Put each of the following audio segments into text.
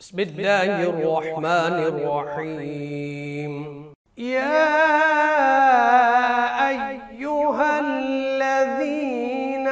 بسم الله الرحمن الرحيم يا أيها الذين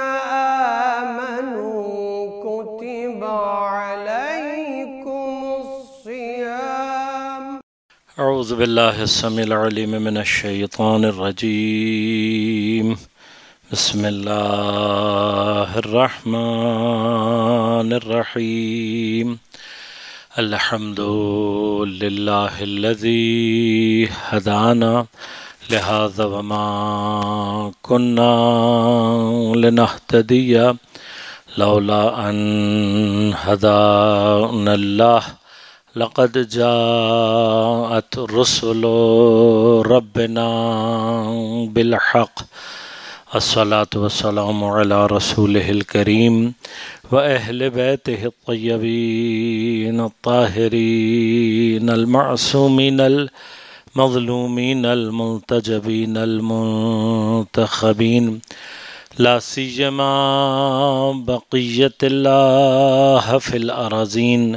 آمنوا كتب عليكم الصيام. أعوذ بالله السميع العليم من الشيطان الرجيم. بسم الله الرحمن الرحيم. الحمد لله الذي هدانا لهذا وما كنا لنهتدي لولا أن هدانا الله لقد جاءت رسل ربنا بالحق. الصلاة والسلام على رسوله الكريم وأهل بيته الطيبين الطاهرين المعصومين المظلومين المنتجبين المنتخبين، لا سيما بقية الله في الأراضين،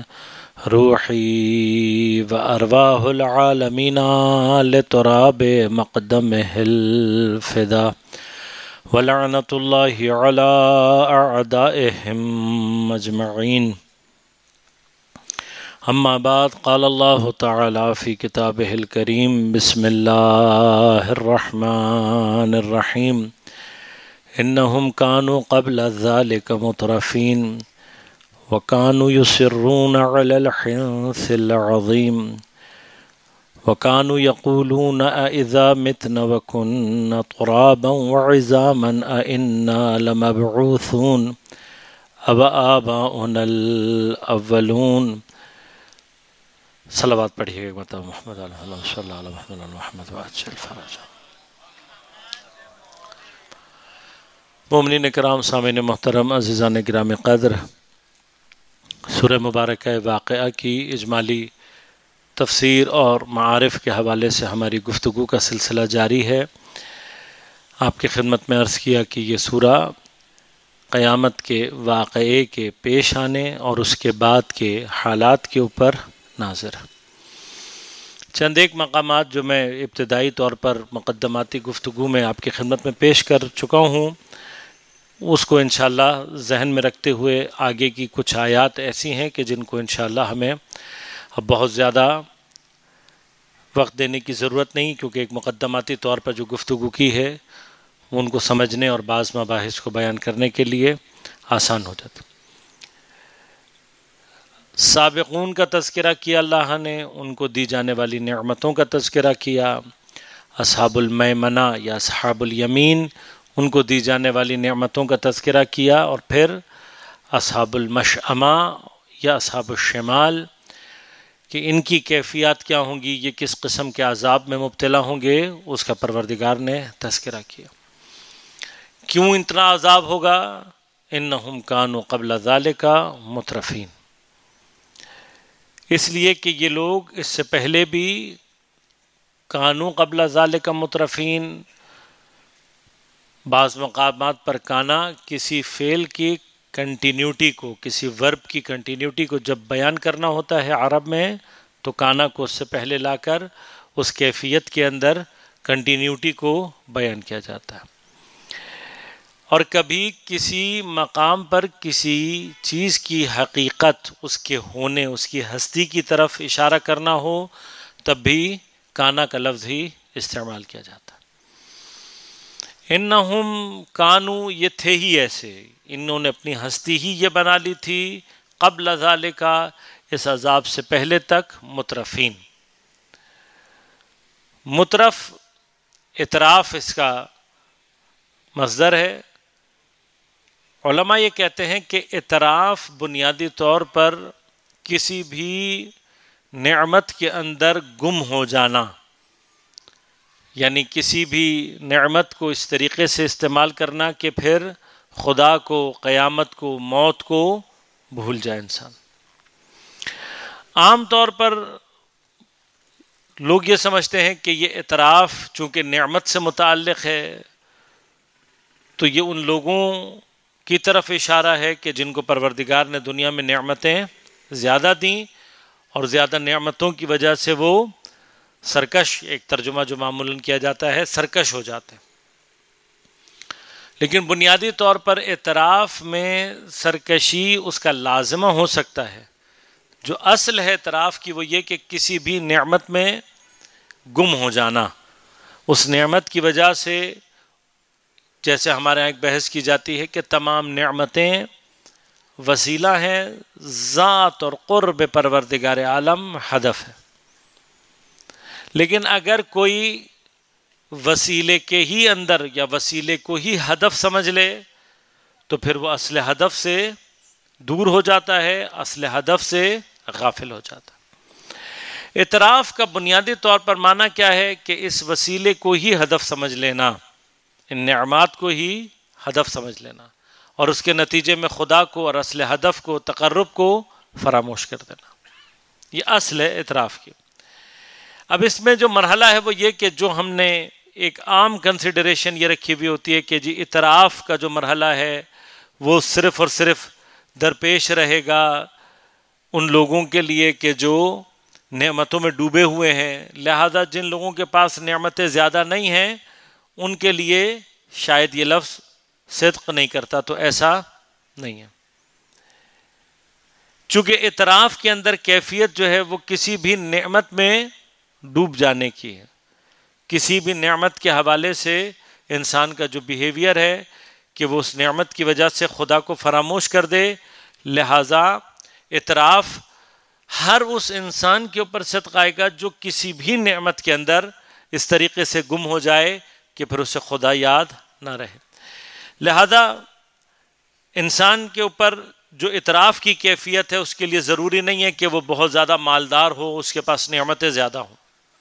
روحي وأرواح العالمين لتراب مقدمه الفدا، ولعنة الله على أعدائهم أجمعين. أما بعد، قال الله تعالى في كتابه الكريم: بسم الله الرحمن الرحيم. إنهم كانوا قبل ذلك مترفين وكانوا يصرون على الحنث العظيم وكانوا يقولون أإذا متنا وكنا ترابا وعظاما أإنا لمبعوثون أوآباؤنا الأولون. صلوات پڑھیے ایک مرتبہ محمد علیہ صلی اللہ علیہ محمد محمد وعجل فرجہ. مومنین کرام، سامعین محترم، عزیزان گرامی قدر، سورہ مبارکہ واقعہ کی اجمالی تفسیر اور معارف کے حوالے سے ہماری گفتگو کا سلسلہ جاری ہے. آپ کی خدمت میں عرض کیا کہ یہ سورہ قیامت کے واقعے کے پیش آنے اور اس کے بعد کے حالات کے اوپر ناظر. چند ایک مقامات جو میں ابتدائی طور پر مقدماتی گفتگو میں آپ کی خدمت میں پیش کر چکا ہوں، اس کو انشاءاللہ ذہن میں رکھتے ہوئے آگے کی کچھ آیات ایسی ہیں کہ جن کو انشاءاللہ ہمیں اب بہت زیادہ وقت دینے کی ضرورت نہیں، کیونکہ ایک مقدماتی طور پر جو گفتگو کی ہے وہ ان کو سمجھنے اور بعض مباحث کو بیان کرنے کے لیے آسان ہو جاتا. سابقون کا تذکرہ کیا اللہ نے، ان کو دی جانے والی نعمتوں کا تذکرہ کیا. اصحاب المیمنہ یا اصحاب الیمین، ان کو دی جانے والی نعمتوں کا تذکرہ کیا. اور پھر اصحاب المشأمہ یا اصحاب الشمال کہ ان کی کیفیات کیا ہوں گی، یہ کس قسم کے عذاب میں مبتلا ہوں گے، اس کا پروردگار نے تذکرہ کیا. کیوں اتنا عذاب ہوگا؟ انہم کانوا قبل ذالک مترفین، اس لیے کہ یہ لوگ اس سے پہلے بھی کانوا قبل ذالک مترفین. بعض مقامات پر کانا کسی فعل کی کنٹینیوٹی کو، کسی ورب کی کنٹینیوٹی کو جب بیان کرنا ہوتا ہے عرب میں، تو کانا کو اس سے پہلے لا کر اس کیفیت کے اندر کنٹینیوٹی کو بیان کیا جاتا ہے. اور کبھی کسی مقام پر کسی چیز کی حقیقت، اس کے ہونے، اس کی ہستی کی طرف اشارہ کرنا ہو، تب بھی کانا کا لفظ ہی استعمال کیا جاتا ہے. انہم کانو، یہ تھے ہی ایسے، انہوں نے اپنی ہستی ہی یہ بنا لی تھی، قبل ذالک، اس عذاب سے پہلے تک، مترفین. مترف اطراف اس کا مصدر ہے. علماء یہ کہتے ہیں کہ اطراف بنیادی طور پر کسی بھی نعمت کے اندر گم ہو جانا، یعنی کسی بھی نعمت کو اس طریقے سے استعمال کرنا کہ پھر خدا کو، قیامت کو، موت کو بھول جائے انسان. عام طور پر لوگ یہ سمجھتے ہیں کہ یہ اطراف چونکہ نعمت سے متعلق ہے تو یہ ان لوگوں کی طرف اشارہ ہے کہ جن کو پروردگار نے دنیا میں نعمتیں زیادہ دیں اور زیادہ نعمتوں کی وجہ سے وہ سرکش، ایک ترجمہ جو معمولاً کیا جاتا ہے، سرکش ہو جاتے ہیں۔ لیکن بنیادی طور پر اعتراف میں سرکشی اس کا لازمہ ہو سکتا ہے۔ جو اصل ہے اعتراف کی وہ یہ کہ کسی بھی نعمت میں گم ہو جانا، اس نعمت کی وجہ سے، جیسے ہمارے یہاں ایک بحث کی جاتی ہے کہ تمام نعمتیں وسیلہ ہیں، ذات اور قرب پروردگار عالم ہدف ہے۔ لیکن اگر کوئی وسیلے کے ہی اندر یا وسیلے کو ہی ہدف سمجھ لے تو پھر وہ اصل ہدف سے دور ہو جاتا ہے، اصل ہدف سے غافل ہو جاتا ہے۔ اعتراف کا بنیادی طور پر معنی کیا ہے کہ اس وسیلے کو ہی ہدف سمجھ لینا، ان نعمات کو ہی ہدف سمجھ لینا، اور اس کے نتیجے میں خدا کو اور اصل ہدف کو، تقرب کو فراموش کر دینا۔ یہ اصل ہے اعتراف کی۔ اب اس میں جو مرحلہ ہے وہ یہ کہ جو ہم نے ایک عام کنسیڈریشن یہ رکھی ہوئی ہوتی ہے کہ جی اعتراف کا جو مرحلہ ہے وہ صرف اور صرف درپیش رہے گا ان لوگوں کے لیے کہ جو نعمتوں میں ڈوبے ہوئے ہیں، لہذا جن لوگوں کے پاس نعمتیں زیادہ نہیں ہیں ان کے لیے شاید یہ لفظ صدق نہیں کرتا، تو ایسا نہیں ہے۔ چونکہ اعتراف کے اندر کیفیت جو ہے وہ کسی بھی نعمت میں ڈوب جانے کی ہے، کسی بھی نعمت کے حوالے سے انسان کا جو بیہیویئر ہے کہ وہ اس نعمت کی وجہ سے خدا کو فراموش کر دے، لہذا اعتراف ہر اس انسان کے اوپر صدق آئے گا جو کسی بھی نعمت کے اندر اس طریقے سے گم ہو جائے کہ پھر اسے خدا یاد نہ رہے۔ لہذا انسان کے اوپر جو اعتراف کی کیفیت ہے اس کے لیے ضروری نہیں ہے کہ وہ بہت زیادہ مالدار ہو، اس کے پاس نعمتیں زیادہ ہوں۔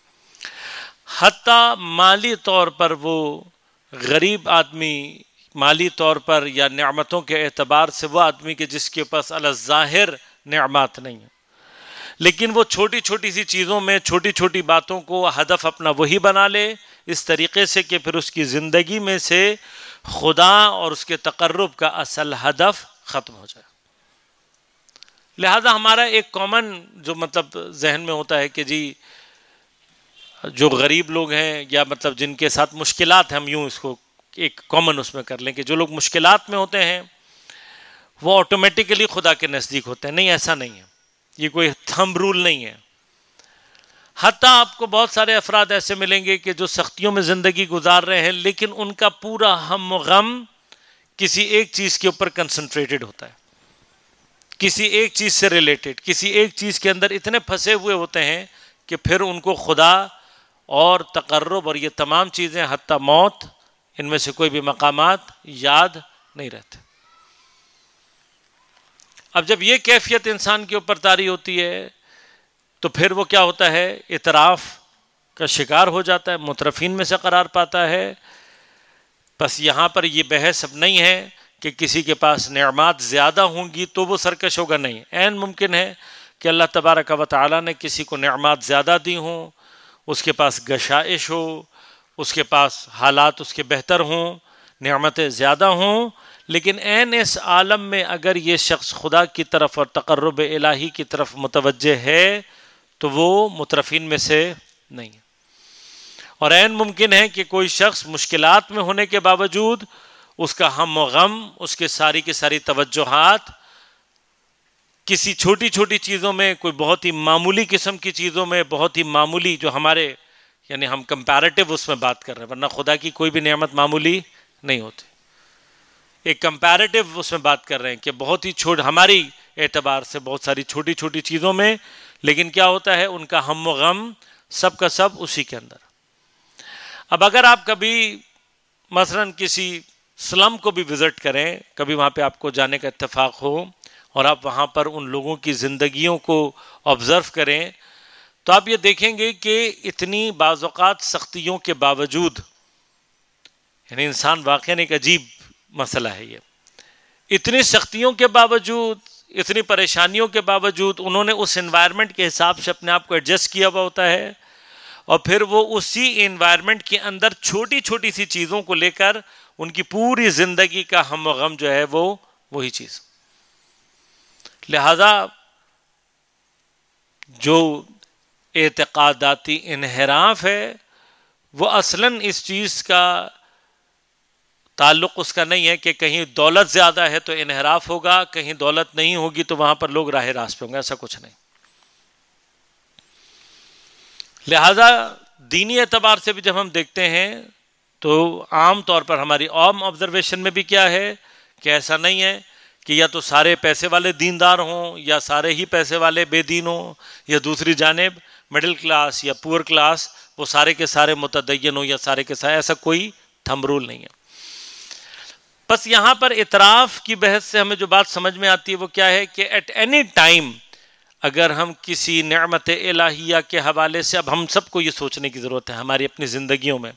حتیٰ مالی طور پر وہ غریب آدمی، مالی طور پر یا نعمتوں کے اعتبار سے وہ آدمی کہ جس کے پاس علی الظاہر نعمات نہیں ہیں، لیکن وہ چھوٹی چھوٹی سی چیزوں میں، چھوٹی چھوٹی باتوں کو ہدف اپنا وہی بنا لے، اس طریقے سے کہ پھر اس کی زندگی میں سے خدا اور اس کے تقرب کا اصل ہدف ختم ہو جائے۔ لہذا ہمارا ایک کامن جو مطلب ذہن میں ہوتا ہے کہ جی جو غریب لوگ ہیں یا مطلب جن کے ساتھ مشکلات ہیں، ہم یوں اس کو ایک کامن اس میں کر لیں کہ جو لوگ مشکلات میں ہوتے ہیں وہ آٹومیٹیکلی خدا کے نزدیک ہوتے ہیں۔ نہیں، ایسا نہیں ہے، یہ کوئی تھمب رول نہیں ہے۔ حتیٰ آپ کو بہت سارے افراد ایسے ملیں گے کہ جو سختیوں میں زندگی گزار رہے ہیں لیکن ان کا پورا ہم و غم کسی ایک چیز کے اوپر کنسنٹریٹڈ ہوتا ہے، کسی ایک چیز سے ریلیٹڈ، کسی ایک چیز کے اندر اتنے پھنسے ہوئے ہوتے ہیں کہ پھر ان کو خدا اور تقرب اور یہ تمام چیزیں حتیٰ موت، ان میں سے کوئی بھی مقامات یاد نہیں رہتے۔ اب جب یہ کیفیت انسان کے اوپر طاری ہوتی ہے تو پھر وہ کیا ہوتا ہے، اعتراف کا شکار ہو جاتا ہے، مترفین میں سے قرار پاتا ہے۔ بس یہاں پر یہ بحث اب نہیں ہے کہ کسی کے پاس نعمات زیادہ ہوں گی تو وہ سرکش ہوگا، نہیں، عین ممکن ہے کہ اللہ تبارک و تعالیٰ نے کسی کو نعمات زیادہ دی ہوں، اس کے پاس گشائش ہو، اس کے پاس حالات اس کے بہتر ہوں، نعمتیں زیادہ ہوں، لیکن عین اس عالم میں اگر یہ شخص خدا کی طرف اور تقرب الہی کی طرف متوجہ ہے تو وہ مترفین میں سے نہیں ہے۔ اور عین ممکن ہے کہ کوئی شخص مشکلات میں ہونے کے باوجود اس کا ہم و غم، اس کے ساری کی ساری توجہات کسی چھوٹی چھوٹی چیزوں میں، کوئی بہت ہی معمولی قسم کی چیزوں میں، بہت ہی معمولی جو ہمارے یعنی ہم کمپیریٹیو اس میں بات کر رہے ہیں، ورنہ خدا کی کوئی بھی نعمت معمولی نہیں ہوتی۔ ایک کمپیریٹیو اس میں بات کر رہے ہیں کہ بہت ہی ہماری اعتبار سے بہت ساری چھوٹی چھوٹی چیزوں میں، لیکن کیا ہوتا ہے ان کا ہم و غم سب کا سب اسی کے اندر۔ اب اگر آپ کبھی مثلاً کسی سلم کو بھی وزٹ کریں، کبھی وہاں پہ آپ کو جانے کا اتفاق ہو اور آپ وہاں پر ان لوگوں کی زندگیوں کو آبزرو کریں تو آپ یہ دیکھیں گے کہ اتنی بعض اوقات سختیوں کے باوجود، یعنی انسان واقعاً ایک عجیب مسئلہ ہے یہ، اتنی سختیوں کے باوجود، اتنی پریشانیوں کے باوجود انہوں نے اس انوائرمنٹ کے حساب سے اپنے آپ کو ایڈجسٹ کیا ہوا ہوتا ہے، اور پھر وہ اسی انوائرمنٹ کے اندر چھوٹی چھوٹی سی چیزوں کو لے کر ان کی پوری زندگی کا ہم و غم جو ہے وہ وہی چیز۔ لہذا جو اعتقاداتی انحراف ہے وہ اصلاً اس چیز کا تعلق اس کا نہیں ہے کہ کہیں دولت زیادہ ہے تو انحراف ہوگا، کہیں دولت نہیں ہوگی تو وہاں پر لوگ راہ راست پہ ہوں گے، ایسا کچھ نہیں۔ لہذا دینی اعتبار سے بھی جب ہم دیکھتے ہیں تو عام طور پر ہماری عام آبزرویشن میں بھی کیا ہے کہ ایسا نہیں ہے کہ یا تو سارے پیسے والے دیندار ہوں یا سارے ہی پیسے والے بے دین ہوں، یا دوسری جانب مڈل کلاس یا پور کلاس وہ سارے کے سارے متدین ہوں یا سارے کے سارے، ایسا کوئی تھم رول نہیں ہے۔ بس یہاں پر اطراف کی بحث سے ہمیں جو بات سمجھ میں آتی ہے وہ کیا ہے کہ ایٹ اینی ٹائم اگر ہم کسی نعمت الہیہ کے حوالے سے، اب ہم سب کو یہ سوچنے کی ضرورت ہے ہماری اپنی زندگیوں میں،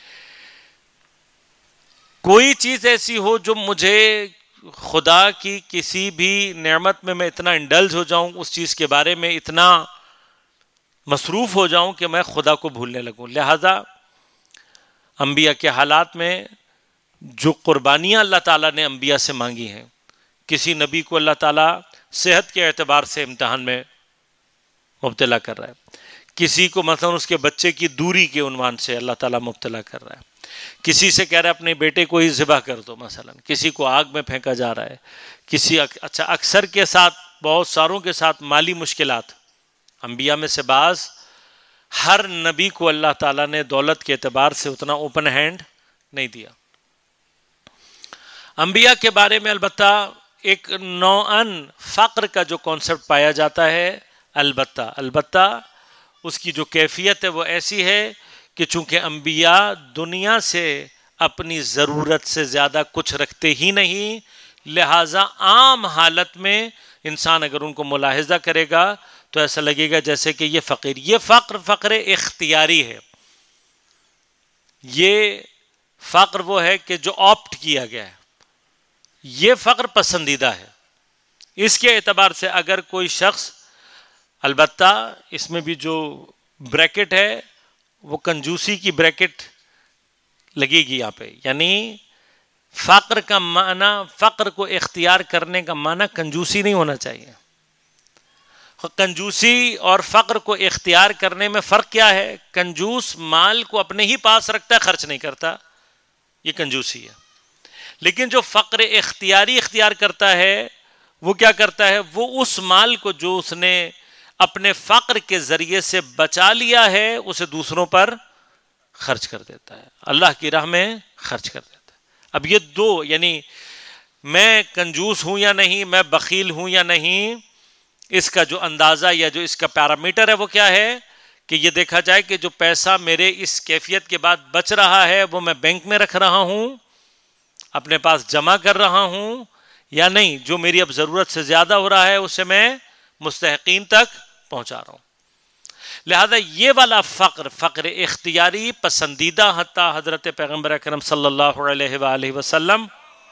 کوئی چیز ایسی ہو جو مجھے خدا کی کسی بھی نعمت میں اتنا انڈلج ہو جاؤں، اس چیز کے بارے میں اتنا مصروف ہو جاؤں کہ میں خدا کو بھولنے لگوں۔ لہذا انبیاء کے حالات میں جو قربانیاں اللہ تعالیٰ نے انبیاء سے مانگی ہیں، کسی نبی کو اللہ تعالیٰ صحت کے اعتبار سے امتحان میں مبتلا کر رہا ہے، کسی کو مثلا اس کے بچے کی دوری کے عنوان سے اللہ تعالیٰ مبتلا کر رہا ہے، کسی سے کہہ رہا ہے اپنے بیٹے کو ہی ذبح کر دو مثلا، کسی کو آگ میں پھینکا جا رہا ہے، کسی اکثر کے ساتھ بہت ساروں کے ساتھ مالی مشکلات۔ انبیاء میں سے بعض، ہر نبی کو اللہ تعالیٰ نے دولت کے اعتبار سے اتنا اوپن ہینڈ نہیں دیا۔ انبیاء کے بارے میں البتہ ایک نوعاً فقر کا جو کانسیپٹ پایا جاتا ہے، البتہ اس کی جو کیفیت ہے وہ ایسی ہے کہ چونکہ انبیاء دنیا سے اپنی ضرورت سے زیادہ کچھ رکھتے ہی نہیں، لہٰذا عام حالت میں انسان اگر ان کو ملاحظہ کرے گا تو ایسا لگے گا جیسے کہ یہ فقر اختیاری ہے، یہ فقر وہ ہے کہ جو آپٹ کیا گیا ہے، یہ فقر پسندیدہ ہے۔ اس کے اعتبار سے اگر کوئی شخص، البتہ اس میں بھی جو بریکٹ ہے وہ کنجوسی کی بریکٹ لگے گی یہاں پہ، یعنی فقر کا معنی، فقر کو اختیار کرنے کا معنی کنجوسی نہیں ہونا چاہیے۔ کنجوسی اور فقر کو اختیار کرنے میں فرق کیا ہے؟ کنجوس مال کو اپنے ہی پاس رکھتا ہے، خرچ نہیں کرتا، یہ کنجوسی ہے۔ لیکن جو فقر اختیاری اختیار کرتا ہے وہ کیا کرتا ہے؟ وہ اس مال کو جو اس نے اپنے فقر کے ذریعے سے بچا لیا ہے اسے دوسروں پر خرچ کر دیتا ہے، اللہ کی راہ میں خرچ کر دیتا ہے۔ اب یہ دو، یعنی میں کنجوس ہوں یا نہیں، میں بخیل ہوں یا نہیں، اس کا جو اندازہ یا جو اس کا پیرامیٹر ہے وہ کیا ہے کہ یہ دیکھا جائے کہ جو پیسہ میرے اس کیفیت کے بعد بچ رہا ہے وہ میں بینک میں رکھ رہا ہوں، اپنے پاس جمع کر رہا ہوں، یا نہیں جو میری اب ضرورت سے زیادہ ہو رہا ہے اسے میں مستحقین تک پہنچا رہا ہوں۔ لہذا یہ والا فقر اختیاری پسندیدہ، حتیٰ حضرت پیغمبر اکرم صلی اللہ علیہ وآلہ وسلم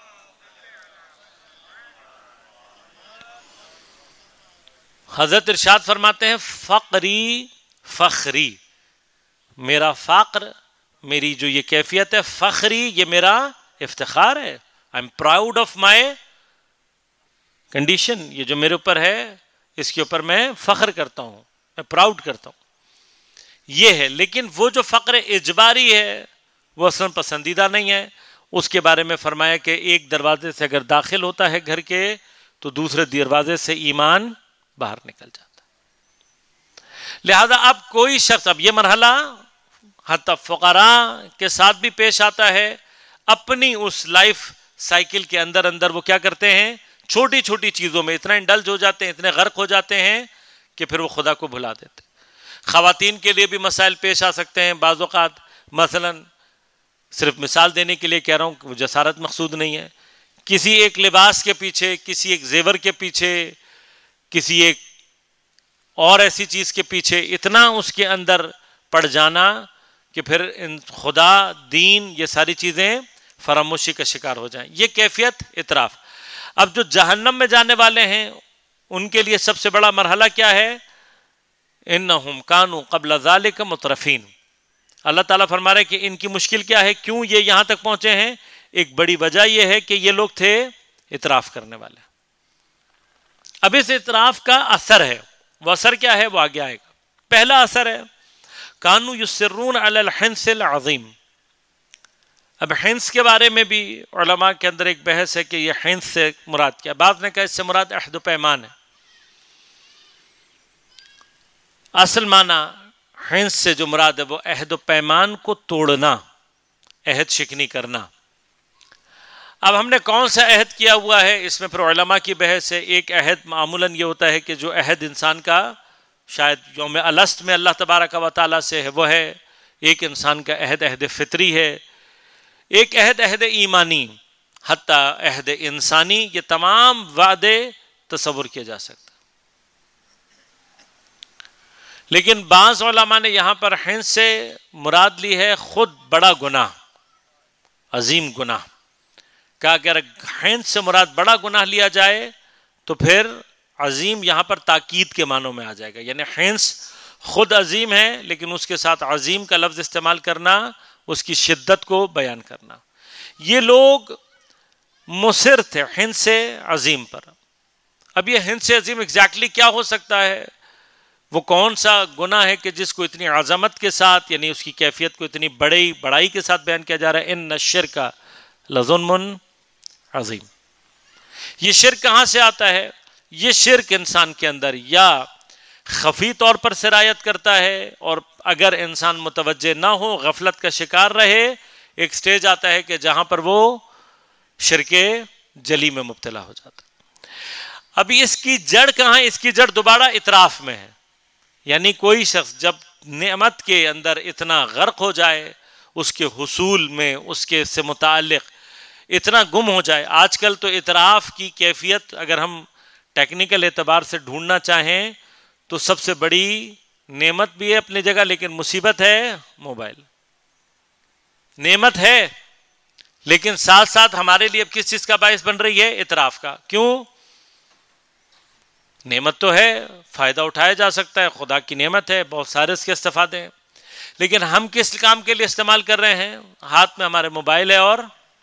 حضرت ارشاد فرماتے ہیں فقری فخری، میرا فقر، میری جو یہ کیفیت ہے، فخری یہ میرا افتخار ہے، I'm proud of my condition، یہ جو میرے اوپر ہے اس کے اوپر میں فخر کرتا ہوں، میں پراؤڈ کرتا ہوں، یہ ہے۔ لیکن وہ جو فقر اجباری ہے وہ اصلا پسندیدہ نہیں ہے۔ اس کے بارے میں فرمایا کہ ایک دروازے سے اگر داخل ہوتا ہے گھر کے تو دوسرے دروازے سے ایمان باہر نکل جاتا ہے۔ لہذا اب کوئی شخص، اب یہ مرحلہ حتی فقراء کے ساتھ بھی پیش آتا ہے، اپنی اس لائف سائیکل کے اندر وہ کیا کرتے ہیں، چھوٹی چھوٹی چیزوں میں اتنا انڈلج ہو جاتے ہیں، اتنے غرق ہو جاتے ہیں کہ پھر وہ خدا کو بھلا دیتے ہیں۔ خواتین کے لیے بھی مسائل پیش آ سکتے ہیں بعض اوقات، مثلا صرف مثال دینے کے لیے کہہ رہا ہوں کہ وہ جسارت مقصود نہیں ہے، کسی ایک لباس کے پیچھے، کسی ایک زیور کے پیچھے، کسی ایک اور ایسی چیز کے پیچھے اتنا اس کے اندر پڑ جانا کہ پھر خدا، دین، یہ ساری چیزیں فراموشی کا شکار ہو جائیں، یہ کیفیت اطراف۔ اب جو جہنم میں جانے والے ہیں ان کے لیے سب سے بڑا مرحلہ کیا ہے؟ انہم کانوا قبل ذالک مترفین۔ اللہ تعالیٰ فرما رہے کہ ان کی مشکل کیا ہے، کیوں یہ یہاں تک پہنچے ہیں؟ ایک بڑی وجہ یہ ہے کہ یہ لوگ تھے اطراف کرنے والے۔ اب اس اطراف کا اثر ہے، وہ اثر کیا ہے وہ آگے آئے گا. پہلا اثر ہے کانو یسرون علی الحنث العظیم. اب حنث کے بارے میں بھی علماء کے اندر ایک بحث ہے کہ یہ حنث سے مراد کیا. بعض نے کہا اس سے مراد عہد و پیمان ہے. اصل معنی حنث سے جو مراد ہے وہ عہد و پیمان کو توڑنا، عہد شکنی کرنا. اب ہم نے کون سا عہد کیا ہوا ہے اس میں پھر علماء کی بحث ہے. ایک عہد معمولاً یہ ہوتا ہے کہ جو عہد انسان کا شاید یوم الست میں اللہ تبارک و تعالیٰ سے ہے وہ ہے. ایک انسان کا عہد عہد فطری ہے. ایک عہد عہد ایمانی، حتیٰ عہد انسانی. یہ تمام وعدے تصور کیے جا سکتے. لیکن بعض علماء نے یہاں پر حنث سے مراد لی ہے خود بڑا گناہ، عظیم گناہ. کہ اگر حنث سے مراد بڑا گناہ لیا جائے تو پھر عظیم یہاں پر تاکید کے معنوں میں آ جائے گا. یعنی حنث خود عظیم ہے لیکن اس کے ساتھ عظیم کا لفظ استعمال کرنا اس کی شدت کو بیان کرنا. یہ لوگ مصر تھے حنث سے عظیم پر. اب یہ حنث سے عظیم ایگزیکٹلی کیا ہو سکتا ہے؟ وہ کون سا گناہ ہے کہ جس کو اتنی عظمت کے ساتھ، یعنی اس کی کیفیت کو اتنی بڑائی کے ساتھ بیان کیا جا رہا ہے؟ ان الشرک لظلم عظیم. یہ شرک کہاں سے آتا ہے؟ یہ شرک انسان کے اندر یا خفی طور پر سرایت کرتا ہے، اور اگر انسان متوجہ نہ ہو، غفلت کا شکار رہے، ایک سٹیج آتا ہے کہ جہاں پر وہ شرک جلی میں مبتلا ہو جاتا. ابھی اس کی جڑ کہاں ہے؟ اس کی جڑ دوبارہ اطراف میں ہے. یعنی کوئی شخص جب نعمت کے اندر اتنا غرق ہو جائے، اس کے حصول میں، اس کے سے متعلق اتنا گم ہو جائے. آج کل تو اطراف کی کیفیت اگر ہم ٹیکنیکل اعتبار سے ڈھونڈنا چاہیں تو سب سے بڑی نعمت بھی ہے اپنی جگہ، لیکن مصیبت ہے موبائل. نعمت ہے لیکن ساتھ ساتھ ہمارے لیے اب کس چیز کا باعث بن رہی ہے؟ اطراف کا. کیوں؟ نعمت تو ہے، فائدہ اٹھایا جا سکتا ہے، خدا کی نعمت ہے، بہت سارے اس کے استفادے ہیں، لیکن ہم کس کام کے لیے استعمال کر رہے ہیں؟ ہاتھ میں ہمارے موبائل ہے اور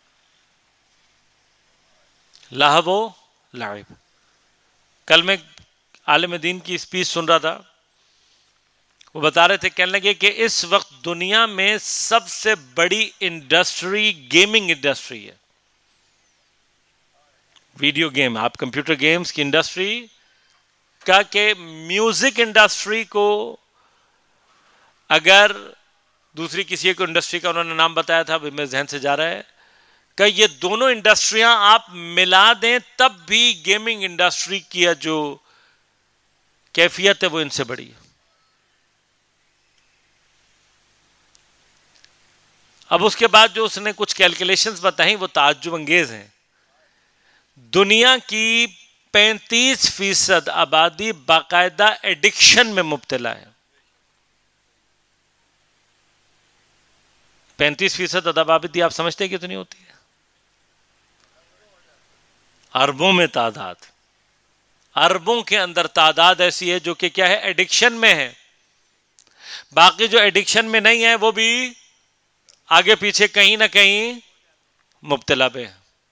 لہو و لعب. کل میں عالم دین کی اسپیچ سن رہا تھا، وہ بتا رہے تھے، کہنے لگے کہ اس وقت دنیا میں سب سے بڑی انڈسٹری گیمنگ انڈسٹری ہے. ویڈیو گیم، آپ کمپیوٹر گیمز کی انڈسٹری کا، کہ میوزک انڈسٹری کو اگر دوسری کسی کو انڈسٹری کا انہوں نے نام بتایا تھا، میرے ذہن سے جا رہا ہے، کہ یہ دونوں انڈسٹریاں آپ ملا دیں تب بھی گیمنگ انڈسٹری کی جو کیفیت ہے وہ ان سے بڑی ہے. اب اس کے بعد جو اس نے کچھ کیلکولیشنز بتائیں وہ تعجب انگیز ہیں. دنیا کی 35% آبادی باقاعدہ ایڈکشن میں مبتلا ہے. 35% آبادی آپ سمجھتے ہیں کتنی ہوتی ہے؟ اربوں میں تعداد. اربوں کے اندر تعداد ایسی ہے جو کہ کیا ہے؟ ایڈکشن میں ہے. باقی جو ایڈکشن میں نہیں ہے وہ بھی آگے پیچھے کہیں نہ کہیں مبتلا پہ.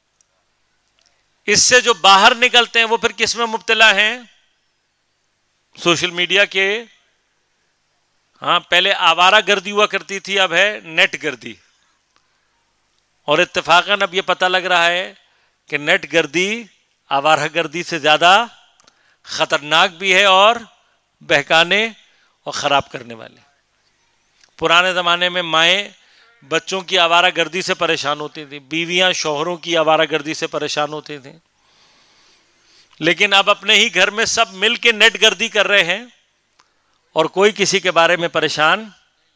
اس سے جو باہر نکلتے ہیں وہ پھر کس میں مبتلا ہیں؟ سوشل میڈیا کے. ہاں، پہلے آوارہ گردی ہوا کرتی تھی، اب ہے نیٹ گردی. اور اتفاقاً اب یہ پتہ لگ رہا ہے کہ نیٹ گردی آوارہ گردی سے زیادہ خطرناک بھی ہے اور بہکانے اور خراب کرنے والے. پرانے زمانے میں مائیں بچوں کی آوارہ گردی سے پریشان ہوتی تھیں، بیویاں شوہروں کی آوارہ گردی سے پریشان ہوتی تھیں، لیکن اب اپنے ہی گھر میں سب مل کے نیٹ گردی کر رہے ہیں اور کوئی کسی کے بارے میں پریشان،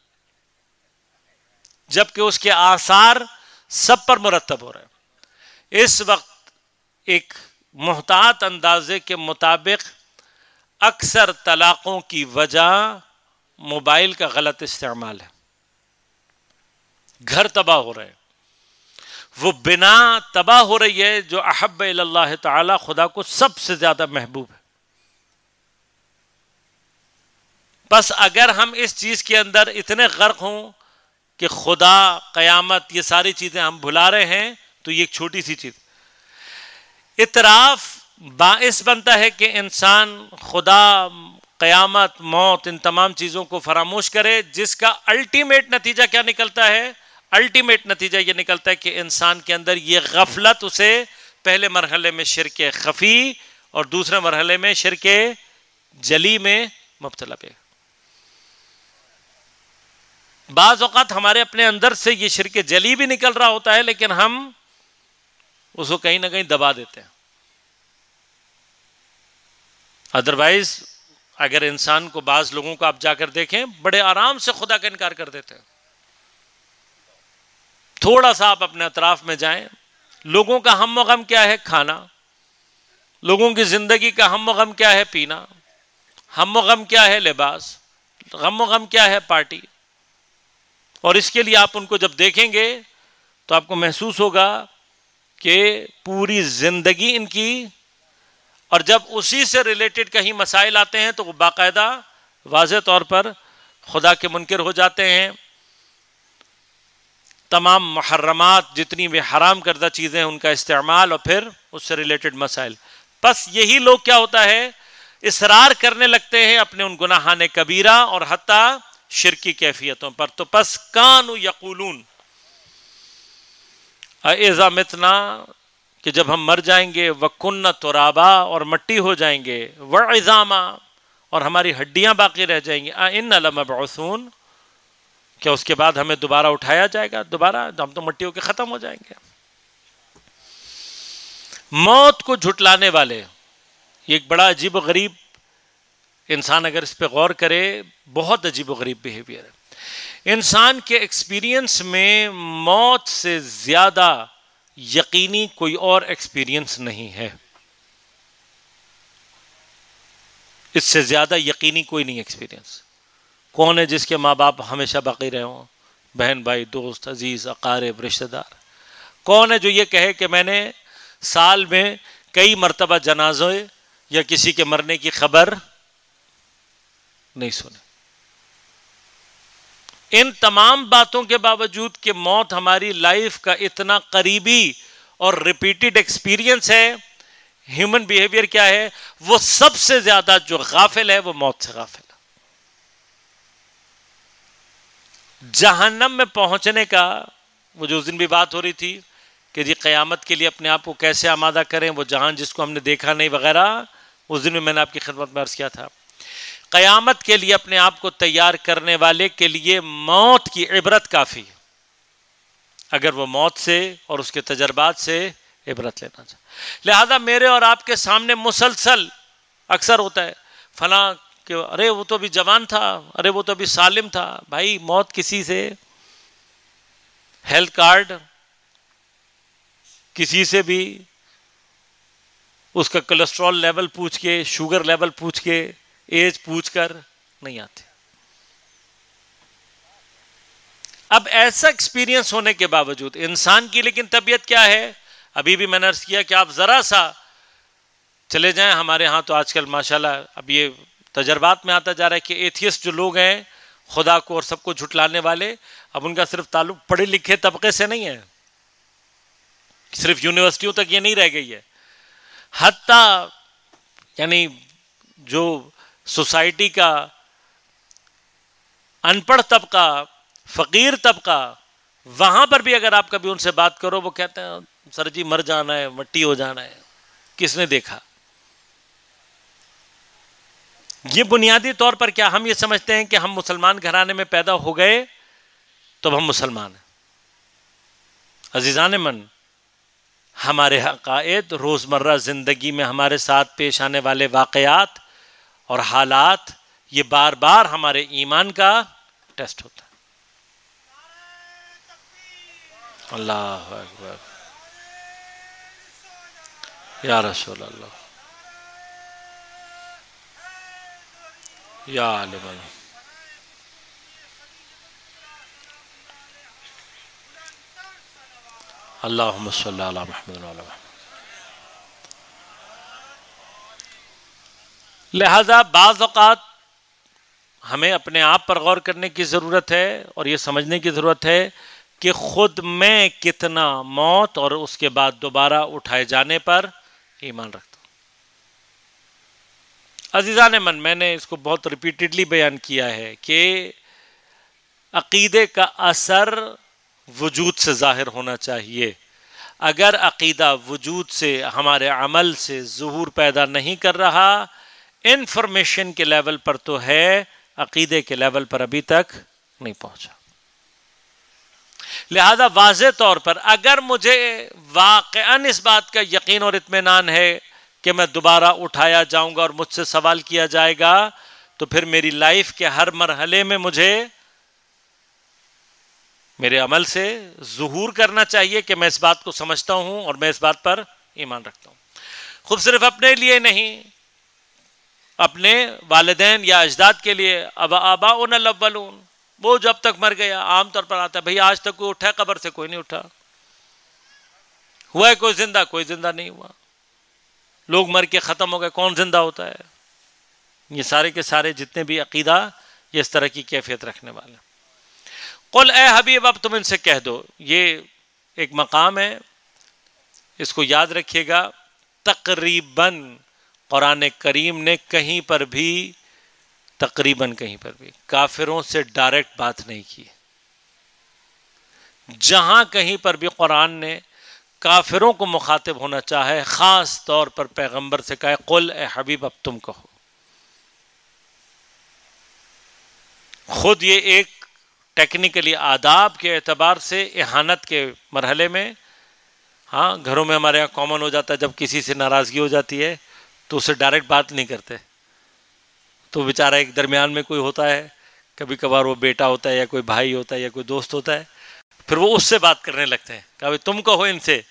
جبکہ اس کے آثار سب پر مرتب ہو رہے ہیں. اس وقت ایک محتاط اندازے کے مطابق اکثر طلاقوں کی وجہ موبائل کا غلط استعمال ہے. گھر تباہ ہو رہے ہیں، وہ بنا تباہ ہو رہی ہے جو احب الی اللہ تعالی، خدا کو سب سے زیادہ محبوب ہے. بس اگر ہم اس چیز کے اندر اتنے غرق ہوں کہ خدا، قیامت، یہ ساری چیزیں ہم بھلا رہے ہیں، تو یہ ایک چھوٹی سی چیز. اطراف باعث بنتا ہے کہ انسان خدا قیامت، موت، ان تمام چیزوں کو فراموش کرے، جس کا الٹیمیٹ نتیجہ کیا نکلتا ہے؟ الٹیمیٹ نتیجہ یہ نکلتا ہے کہ انسان کے اندر یہ غفلت اسے پہلے مرحلے میں شرک خفی اور دوسرے مرحلے میں شرک جلی میں مبتلا پہ۔ بعض اوقات ہمارے اپنے اندر سے یہ شرک جلی بھی نکل رہا ہوتا ہے، لیکن ہم اس کو کہیں نہ کہیں دبا دیتے ہیں۔ ادروائز اگر انسان کو، بعض لوگوں کو آپ جا کر دیکھیں، بڑے آرام سے خدا کا انکار کر دیتے ہیں۔ تھوڑا سا آپ اپنے اطراف میں جائیں، لوگوں کا ہم و غم کیا ہے؟ کھانا۔ لوگوں کی زندگی کا ہم و غم کیا ہے؟ پینا۔ ہم و غم کیا ہے؟ لباس۔ غم و غم کیا ہے؟ پارٹی۔ اور اس کے لیے آپ ان کو جب دیکھیں گے تو آپ کو محسوس ہوگا کہ پوری زندگی ان کی، اور جب اسی سے ریلیٹڈ کہیں مسائل آتے ہیں تو وہ باقاعدہ واضح طور پر خدا کے منکر ہو جاتے ہیں۔ تمام محرمات، جتنی بھی حرام کردہ چیزیں، ان کا استعمال، اور پھر اس سے ریلیٹڈ مسائل۔ بس یہی لوگ کیا ہوتا ہے، اصرار کرنے لگتے ہیں اپنے ان گناہان کبیرہ اور حتیٰ شرکی کیفیتوں پر۔ تو پس کانوا یقولون اذا متنا، کہ جب ہم مر جائیں گے، وَكُنَّ تُرَابًا، اور مٹی ہو جائیں گے، وَعِظَامًا، اور ہماری ہڈیاں باقی رہ جائیں گی، أَإِنَّ لَمَبْعُوثُونَ، کیا اس کے بعد ہمیں دوبارہ اٹھایا جائے گا؟ دوبارہ ہم تو مٹی ہو کے ختم ہو جائیں گے۔ موت کو جھٹلانے والے، یہ ایک بڑا عجیب و غریب، انسان اگر اس پہ غور کرے، بہت عجیب و غریب بیہیویئر ہے۔ انسان کے ایکسپیرینس میں موت سے زیادہ یقینی کوئی اور ایکسپیرینس نہیں ہے، اس سے زیادہ یقینی کوئی نہیں ایکسپیرینس۔ کون ہے جس کے ماں باپ ہمیشہ باقی رہے ہوں؟ بہن بھائی، دوست، عزیز، اقارب، رشتہ دار۔ کون ہے جو یہ کہے کہ میں نے سال میں کئی مرتبہ جنازے یا کسی کے مرنے کی خبر نہیں سنی؟ ان تمام باتوں کے باوجود کہ موت ہماری لائف کا اتنا قریبی اور ریپیٹڈ ایکسپیرینس ہے، ہیومن بیہیویئر کیا ہے؟ وہ سب سے زیادہ جو غافل ہے وہ موت سے غافل ہے۔ جہنم میں پہنچنے کا، وہ جو اس دن بھی بات ہو رہی تھی کہ جی قیامت کے لیے اپنے آپ کو کیسے آمادہ کریں، وہ جہان جس کو ہم نے دیکھا نہیں وغیرہ، اس دن میں نے آپ کی خدمت میں عرض کیا تھا۔ قیامت کے لیے اپنے آپ کو تیار کرنے والے کے لیے موت کی عبرت کافی ہے، اگر وہ موت سے اور اس کے تجربات سے عبرت لینا چاہے۔ لہذا میرے اور آپ کے سامنے مسلسل اکثر ہوتا ہے، فلاں کہ ارے وہ تو ابھی جوان تھا، ارے وہ تو ابھی سالم تھا۔ بھائی موت کسی سے ہیلتھ کارڈ، کسی سے بھی اس کا کولیسٹرول لیول پوچھ کے، شوگر لیول پوچھ کے، ایج پوچھ کر نہیں آتے۔ اب ایسا ایکسپیرینس ہونے کے باوجود انسان کی لیکن طبیعت کیا ہے؟ ابھی بھی میں نے عرض کیا کہ آپ ذرا سا چلے جائیں، ہمارے ہاں تو آج کل ماشاءاللہ اب یہ تجربات میں آتا جا رہا ہے کہ ایتھیسٹ جو لوگ ہیں، خدا کو اور سب کو جھٹلانے والے، اب ان کا صرف تعلق پڑھے لکھے طبقے سے نہیں ہے، صرف یونیورسٹیوں تک یہ نہیں رہ گئی ہے، حتیٰ یعنی جو سوسائٹی کا ان پڑھ طبقہ، فقیر طبقہ، وہاں پر بھی اگر آپ کبھی ان سے بات کرو، وہ کہتے ہیں سر جی مر جانا ہے، مٹی ہو جانا ہے، کس نے دیکھا؟ یہ بنیادی طور پر کیا ہم یہ سمجھتے ہیں کہ ہم مسلمان گھرانے میں پیدا ہو گئے تو ہم مسلمان ہیں؟ عزیزان من، ہمارے عقائد، روزمرہ زندگی میں ہمارے ساتھ پیش آنے والے واقعات اور حالات، یہ بار بار ہمارے ایمان کا ٹیسٹ ہوتا ہے۔ اللہ اکبر، یا رسول اللہ، یا عالم اللہ۔ اللہم صلی علی محمد وعلی محمد۔ لہذا بعض اوقات ہمیں اپنے آپ پر غور کرنے کی ضرورت ہے اور یہ سمجھنے کی ضرورت ہے کہ خود میں کتنا موت اور اس کے بعد دوبارہ اٹھائے جانے پر ایمان رکھتا ہوں۔ عزیزان من، میں نے اس کو بہت ریپیٹڈلی بیان کیا ہے کہ عقیدے کا اثر وجود سے ظاہر ہونا چاہیے. اگر عقیدہ وجود سے، ہمارے عمل سے ظہور پیدا نہیں کر رہا، انفارمیشن کے لیول پر تو ہے، عقیدے کے لیول پر ابھی تک نہیں پہنچا. لہذا واضح طور پر اگر مجھے واقعاً اس بات کا یقین اور اطمینان ہے کہ میں دوبارہ اٹھایا جاؤں گا اور مجھ سے سوال کیا جائے گا، تو پھر میری لائف کے ہر مرحلے میں مجھے میرے عمل سے ظہور کرنا چاہیے کہ میں اس بات کو سمجھتا ہوں اور میں اس بات پر ایمان رکھتا ہوں. خود صرف اپنے لیے نہیں، اپنے والدین یا اجداد کے لیے. آباؤنا الاولون، وہ جب تک مر گیا، عام طور پر آتا ہے بھئی آج تک کوئی اٹھا قبر سے؟ کوئی نہیں اٹھا. ہوا ہے کوئی زندہ؟ کوئی زندہ نہیں ہوا. لوگ مر کے ختم ہو گئے، کون زندہ ہوتا ہے؟ یہ سارے کے سارے جتنے بھی عقیدہ یہ اس طرح کی کیفیت رکھنے والے. قل، اے حبیب اب تم ان سے کہہ دو. یہ ایک مقام ہے، اس کو یاد رکھیے گا. تقریباً قرآن کریم نے کہیں پر بھی، تقریباً کہیں پر بھی کافروں سے ڈائریکٹ بات نہیں کی. جہاں کہیں پر بھی قرآن نے کافروں کو مخاطب ہونا چاہے، خاص طور پر پیغمبر سے کہے قل اے حبیب اب تم کہو. خود یہ ایک ٹیکنیکلی آداب کے اعتبار سے اہانت کے مرحلے میں، ہاں گھروں میں ہمارے یہاں کامن ہو جاتا ہے، جب کسی سے ناراضگی ہو جاتی ہے تو اسے ڈائریکٹ بات نہیں کرتے، تو بیچارہ ایک درمیان میں کوئی ہوتا ہے، کبھی کبھار وہ بیٹا ہوتا ہے یا کوئی بھائی ہوتا ہے یا کوئی دوست ہوتا ہے، پھر وہ اس سے بات کرنے لگتے ہیں کہ تم کہو ان سے.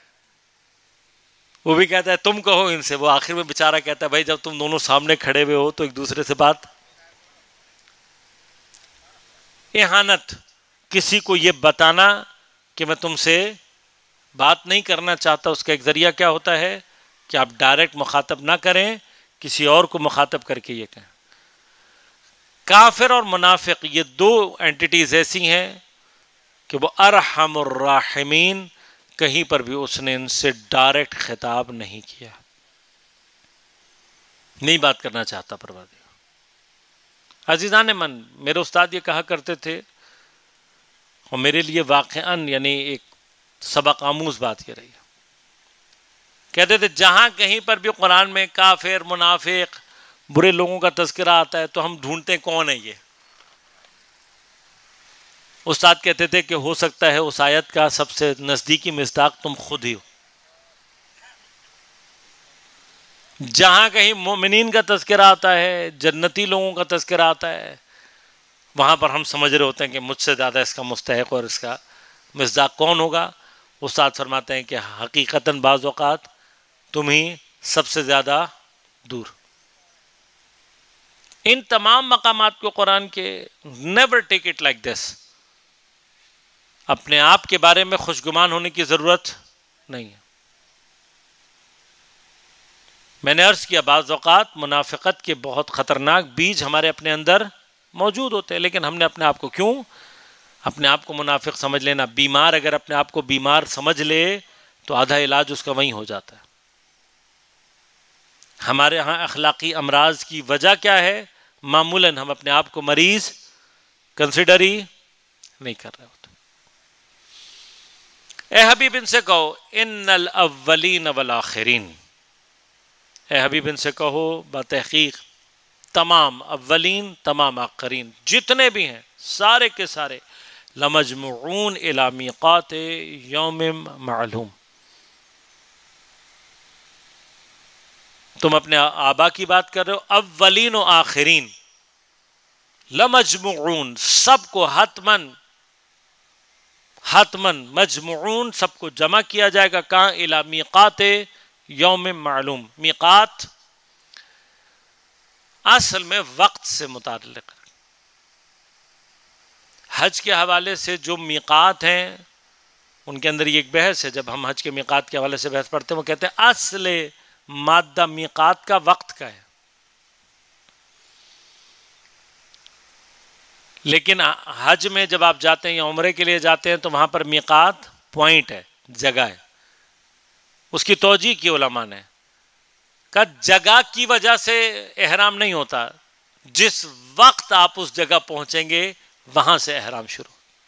وہ بھی کہتا ہے تم کہو ان سے. وہ آخر میں بیچارہ کہتا ہے بھائی جب تم دونوں سامنے کھڑے ہوئے ہو تو ایک دوسرے سے بات. اہانت، کسی کو یہ بتانا کہ میں تم سے بات نہیں کرنا چاہتا، اس کا ایک ذریعہ کیا ہوتا ہے کہ آپ ڈائریکٹ مخاطب نہ کریں، کسی اور کو مخاطب کر کے یہ کہیں. کافر اور منافق یہ دو اینٹیٹیز ایسی ہیں کہ وہ ارحم الراحمین، کہیں پر بھی اس نے ان سے ڈائریکٹ خطاب نہیں کیا، نہیں بات کرنا چاہتا پروردگار. عزیزان من، میرے استاد یہ کہا کرتے تھے، اور میرے لیے واقعاً یعنی ایک سبق آموز بات یہ رہی. کہتے تھے جہاں کہیں پر بھی قرآن میں کافر، منافق، برے لوگوں کا تذکرہ آتا ہے تو ہم ڈھونڈتے ہیں کون ہے یہ. استاد کہتے تھے کہ ہو سکتا ہے اس آیت کا سب سے نزدیکی مصداق تم خود ہی ہو. جہاں کہیں مومنین کا تذکرہ آتا ہے، جنتی لوگوں کا تذکرہ آتا ہے، وہاں پر ہم سمجھ رہے ہوتے ہیں کہ مجھ سے زیادہ اس کا مستحق اور اس کا مصداق کون ہوگا. استاد فرماتے ہیں کہ حقیقتاً بعض اوقات تم ہی سب سے زیادہ دور. ان تمام مقامات کو قرآن کے never take it like this. اپنے آپ کے بارے میں خوشگمان ہونے کی ضرورت نہیں ہے. میں نے عرض کیا بعض اوقات منافقت کے بہت خطرناک بیج ہمارے اپنے اندر موجود ہوتے ہیں، لیکن ہم نے اپنے آپ کو کیوں اپنے آپ کو منافق سمجھ لینا. بیمار اگر اپنے آپ کو بیمار سمجھ لے تو آدھا علاج اس کا وہیں ہو جاتا ہے. ہمارے ہاں اخلاقی امراض کی وجہ کیا ہے؟ معمولاً ہم اپنے آپ کو مریض کنسیڈر ہی نہیں کر رہے ہوتے. اے حبیب ان سے کہو ان الاولین والآخرین. اے حبیب ان سے کہو بتحقیق تمام اولین تمام آخرین جتنے بھی ہیں سارے کے سارے لمجموعون الی میقات یوم معلوم. تم اپنے آبا کی بات کر رہے ہو. اولین و آخرین لمجموعون، سب کو حتمن مجموعون، سب کو جمع کیا جائے گا. کہاں؟ الی میقات یوم معلوم. میقات اصل میں وقت سے متعلق. حج کے حوالے سے جو میقات ہیں ان کے اندر یہ ایک بحث ہے. جب ہم حج کے میقات کے حوالے سے بحث پڑھتے ہیں وہ کہتے ہیں اصل مادہ میقات کا وقت کا ہے، لیکن حج میں جب آپ جاتے ہیں یا عمرے کے لیے جاتے ہیں تو وہاں پر میقات پوائنٹ ہے، جگہ ہے. اس کی توجیہ کی علماء نے کا جگہ کی وجہ سے احرام نہیں ہوتا، جس وقت آپ اس جگہ پہنچیں گے وہاں سے احرام شروع.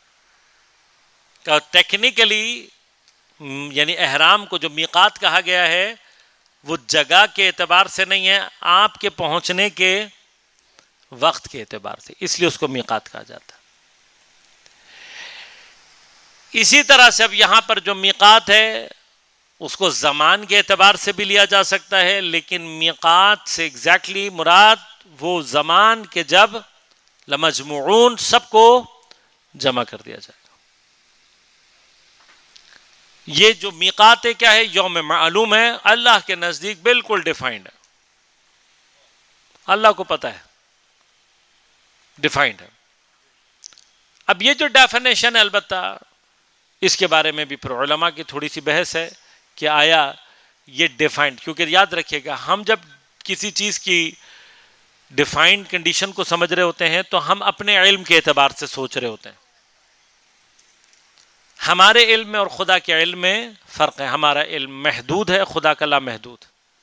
ٹیکنیکلی یعنی احرام کو جو میقات کہا گیا ہے وہ جگہ کے اعتبار سے نہیں ہے، آپ کے پہنچنے کے وقت کے اعتبار سے، اس لیے اس کو میقات کہا جاتا ہے. اسی طرح سے اب یہاں پر جو میقات ہے اس کو زمان کے اعتبار سے بھی لیا جا سکتا ہے، لیکن میقات سے ایگزیکٹلی مراد وہ زمان کے جب لمجموعون سب کو جمع کر دیا جائے گا. یہ جو میقات ہے کیا ہے؟ یوم معلوم ہے، اللہ کے نزدیک بالکل ڈیفائنڈ ہے، اللہ کو پتہ ہے، ڈیفائنڈ ہے. اب یہ جو ڈیفینیشن ہے البتہ اس کے بارے میں بھی پھر علماء کی تھوڑی سی بحث ہے کہ آیا یہ ڈیفائنڈ، کیونکہ یاد رکھیے گا ہم جب کسی چیز کی ڈیفائنڈ کنڈیشن کو سمجھ رہے ہوتے ہیں تو ہم اپنے علم کے اعتبار سے سوچ رہے ہوتے ہیں. ہمارے علم میں اور خدا کے علم میں فرق ہے. ہمارا علم محدود ہے، خدا کا لا محدود.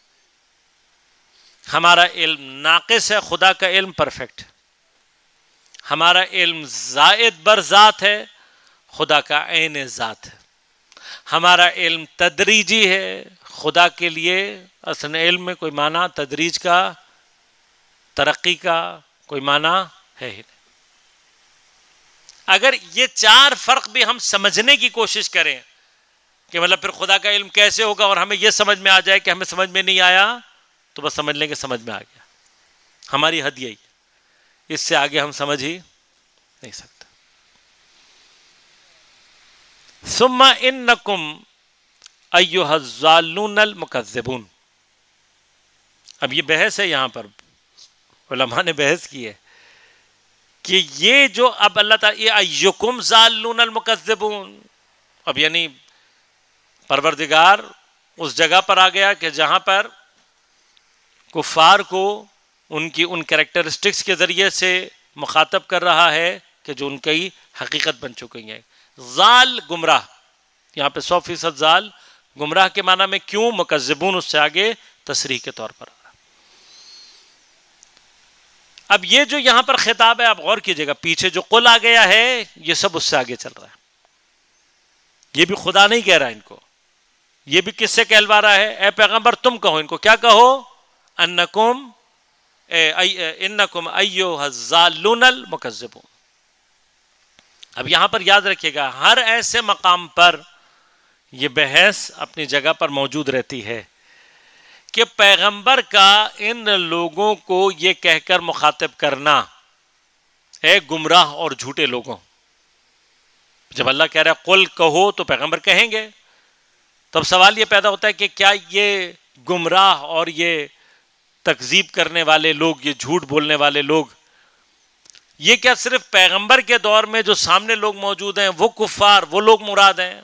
ہمارا علم ناقص ہے، خدا کا علم پرفیکٹ. ہمارا علم زائد بر ذات ہے، خدا کا عین ذات ہے. ہمارا علم تدریجی ہے، خدا کے لیے اصل علم میں کوئی معنی تدریج کا، ترقی کا کوئی معنی ہے ہی نہیں. اگر یہ چار فرق بھی ہم سمجھنے کی کوشش کریں کہ مطلب پھر خدا کا علم کیسے ہوگا اور ہمیں یہ سمجھ میں آ جائے کہ ہمیں سمجھ میں نہیں آیا تو بس سمجھ لیں کہ سمجھ میں آ گیا. ہماری حد یہی ہے، اس سے آگے ہم سمجھ ہی نہیں سکتے. ثم انکم ایھا الضالون المکذبون. اب یہ بحث ہے، یہاں پر علماء نے بحث کی ہے کہ یہ جو اب اللہ تعالیٰ یہ ایکم ضالون المکذبون، اب یعنی پروردگار اس جگہ پر آ گیا کہ جہاں پر کفار کو ان کی ان کریکٹرسٹکس کے ذریعے سے مخاطب کر رہا ہے کہ جو ان کی حقیقت بن چکی ہیں. ضال گمراہ، یہاں پہ 100% ضال گمراہ کے معنی میں کیوں؟ مکذبون اس سے آگے تصریح کے طور پر. اب یہ جو یہاں پر خطاب ہے آپ غور کیجئے گا، پیچھے جو قل آ گیا ہے یہ سب اس سے آگے چل رہا ہے. یہ بھی خدا نہیں کہہ رہا ان کو، یہ بھی کس سے کہلوا رہا ہے؟ اے پیغمبر تم کہو ان کو. کیا کہو؟ انکم ایھا الضالون المکذبون. اب یہاں پر یاد رکھیے گا ہر ایسے مقام پر یہ بحث اپنی جگہ پر موجود رہتی ہے کہ پیغمبر کا ان لوگوں کو یہ کہہ کر مخاطب کرنا، اے گمراہ اور جھوٹے لوگوں. جب اللہ کہہ رہا ہے قل کہو تو پیغمبر کہیں گے. تب سوال یہ پیدا ہوتا ہے کہ کیا یہ گمراہ اور یہ تکذیب کرنے والے لوگ، یہ جھوٹ بولنے والے لوگ، یہ کیا صرف پیغمبر کے دور میں جو سامنے لوگ موجود ہیں وہ کفار، وہ لوگ مراد ہیں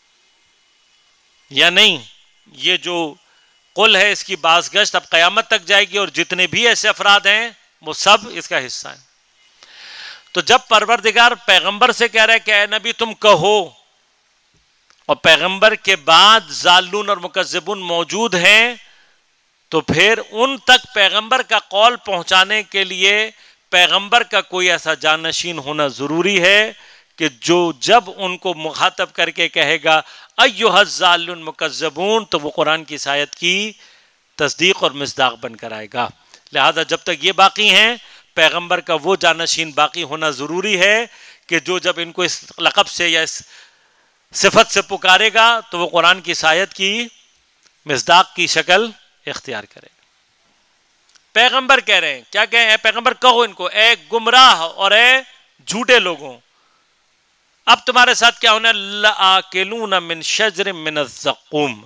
یا نہیں؟ یہ جو قل ہے اس کی بازگشت اب قیامت تک جائے گی اور جتنے بھی ایسے افراد ہیں وہ سب اس کا حصہ ہیں. تو جب پروردگار پیغمبر سے کہہ رہا ہے کہ اے نبی تم کہو، اور پیغمبر کے بعد ضالون اور مکذبون موجود ہیں، تو پھر ان تک پیغمبر کا قول پہنچانے کے لیے پیغمبر کا کوئی ایسا جانشین ہونا ضروری ہے کہ جو جب ان کو مخاطب کر کے کہے گا ایھا الضالون المکذبون تو وہ قرآن کی اس آیت کی تصدیق اور مصداق بن کر آئے گا. لہذا جب تک یہ باقی ہیں پیغمبر کا وہ جانشین باقی ہونا ضروری ہے کہ جو جب ان کو اس لقب سے یا اس صفت سے پکارے گا تو وہ قرآن کی اس آیت کی مصداق کی شکل اختیار کرے گا. پیغمبر کہہ رہے ہیں، کیا کہیں؟ اے پیغمبر کہو ان کو اے گمراہ اور اے جھوٹے لوگوں، اب تمہارے ساتھ کیا ہونا؟ لآکلون من شجر من الزقوم.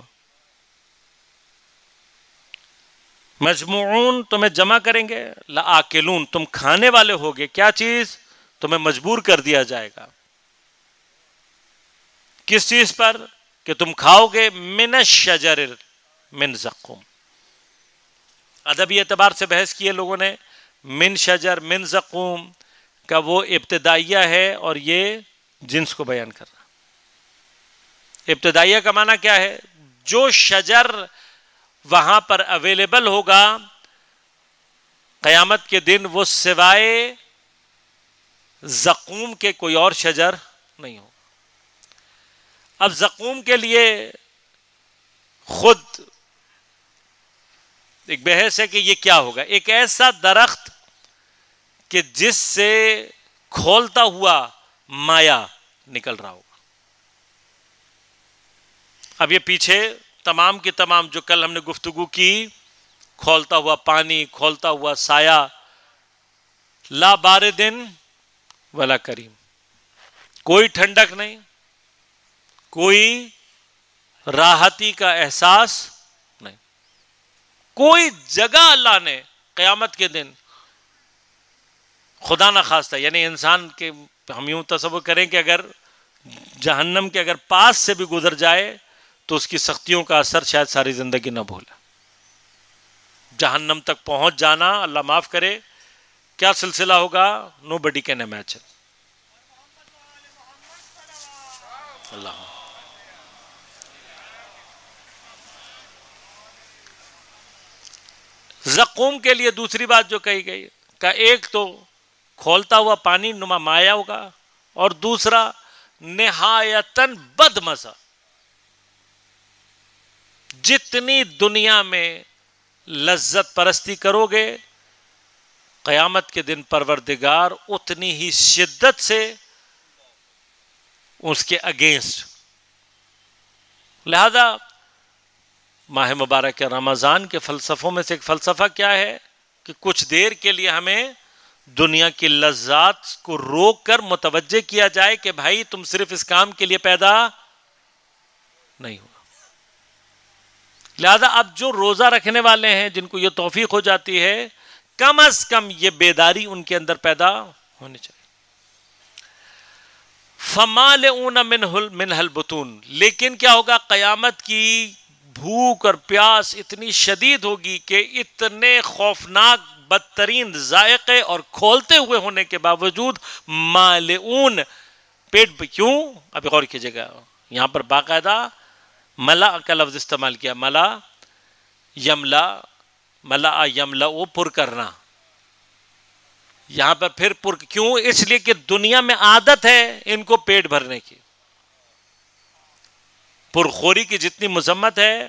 مجموعون تمہیں جمع کریں گے، لآکلون تم کھانے والے ہوگے. کیا چیز؟ تمہیں مجبور کر دیا جائے گا. کس چیز پر؟ کہ تم کھاؤ گے من الشجر من زقوم. ادبی اعتبار سے بحث کی ہے لوگوں نے. من شجر من زقوم کا وہ ابتدائیہ ہے اور یہ جنس کو بیان کر رہا. ابتدائیہ کا معنی کیا ہے؟ جو شجر وہاں پر اویلیبل ہوگا قیامت کے دن، وہ سوائے زقوم کے کوئی اور شجر نہیں ہو۔ اب زقوم کے لیے خود ایک بحث ہے کہ یہ کیا ہوگا۔ ایک ایسا درخت کہ جس سے کھولتا ہوا مایا نکل رہا ہوگا۔ اب یہ پیچھے تمام کی تمام جو کل ہم نے گفتگو کی، کھولتا ہوا پانی، کھولتا ہوا سایہ، لا باردن ولا کریم، کوئی ٹھنڈک نہیں، کوئی راحتی کا احساس نہیں، کوئی جگہ اللہ نے قیامت کے دن خدا نہ خواستہ، یعنی انسان کے ہم یوں تصور کریں کہ اگر جہنم کے اگر پاس سے بھی گزر جائے تو اس کی سختیوں کا اثر شاید ساری زندگی نہ بھولے۔ جہنم تک پہنچ جانا، اللہ معاف کرے، کیا سلسلہ ہوگا، نو بڈی کین امیجن۔ اللہ زقوم کے لیے دوسری بات جو کہی گئی کہ ایک تو کھولتا ہوا پانی نما مایا ہوگا، اور دوسرا نہایتاً بد مزہ۔ جتنی دنیا میں لذت پرستی کرو گے، قیامت کے دن پروردگار اتنی ہی شدت سے اس کے اگینسٹ۔ لہذا ماہ مبارک رمضان کے فلسفوں میں سے ایک فلسفہ کیا ہے کہ کچھ دیر کے لیے ہمیں دنیا کی لذات کو روک کر متوجہ کیا جائے کہ بھائی تم صرف اس کام کے لیے پیدا نہیں ہوا۔ لہذا اب جو روزہ رکھنے والے ہیں، جن کو یہ توفیق ہو جاتی ہے، کم از کم یہ بیداری ان کے اندر پیدا ہونی چاہیے۔ فَمَالِئُونَ مِنْهَا الْبُطُونَ، لیکن کیا ہوگا، قیامت کی بھوک اور پیاس اتنی شدید ہوگی کہ اتنے خوفناک بدترین ذائقے اور کھولتے ہوئے ہونے کے باوجود مالئون، پیٹ کیوں؟ ابھی غور کیجیے گا، یہاں پر باقاعدہ ملا کا لفظ استعمال کیا، ملا یملا، ملا یملا، وہ پر کرنا، یہاں پر پھر پر کیوں؟ اس لیے کہ دنیا میں عادت ہے ان کو پیٹ بھرنے کی۔ پرخوری کی جتنی مذمت ہے،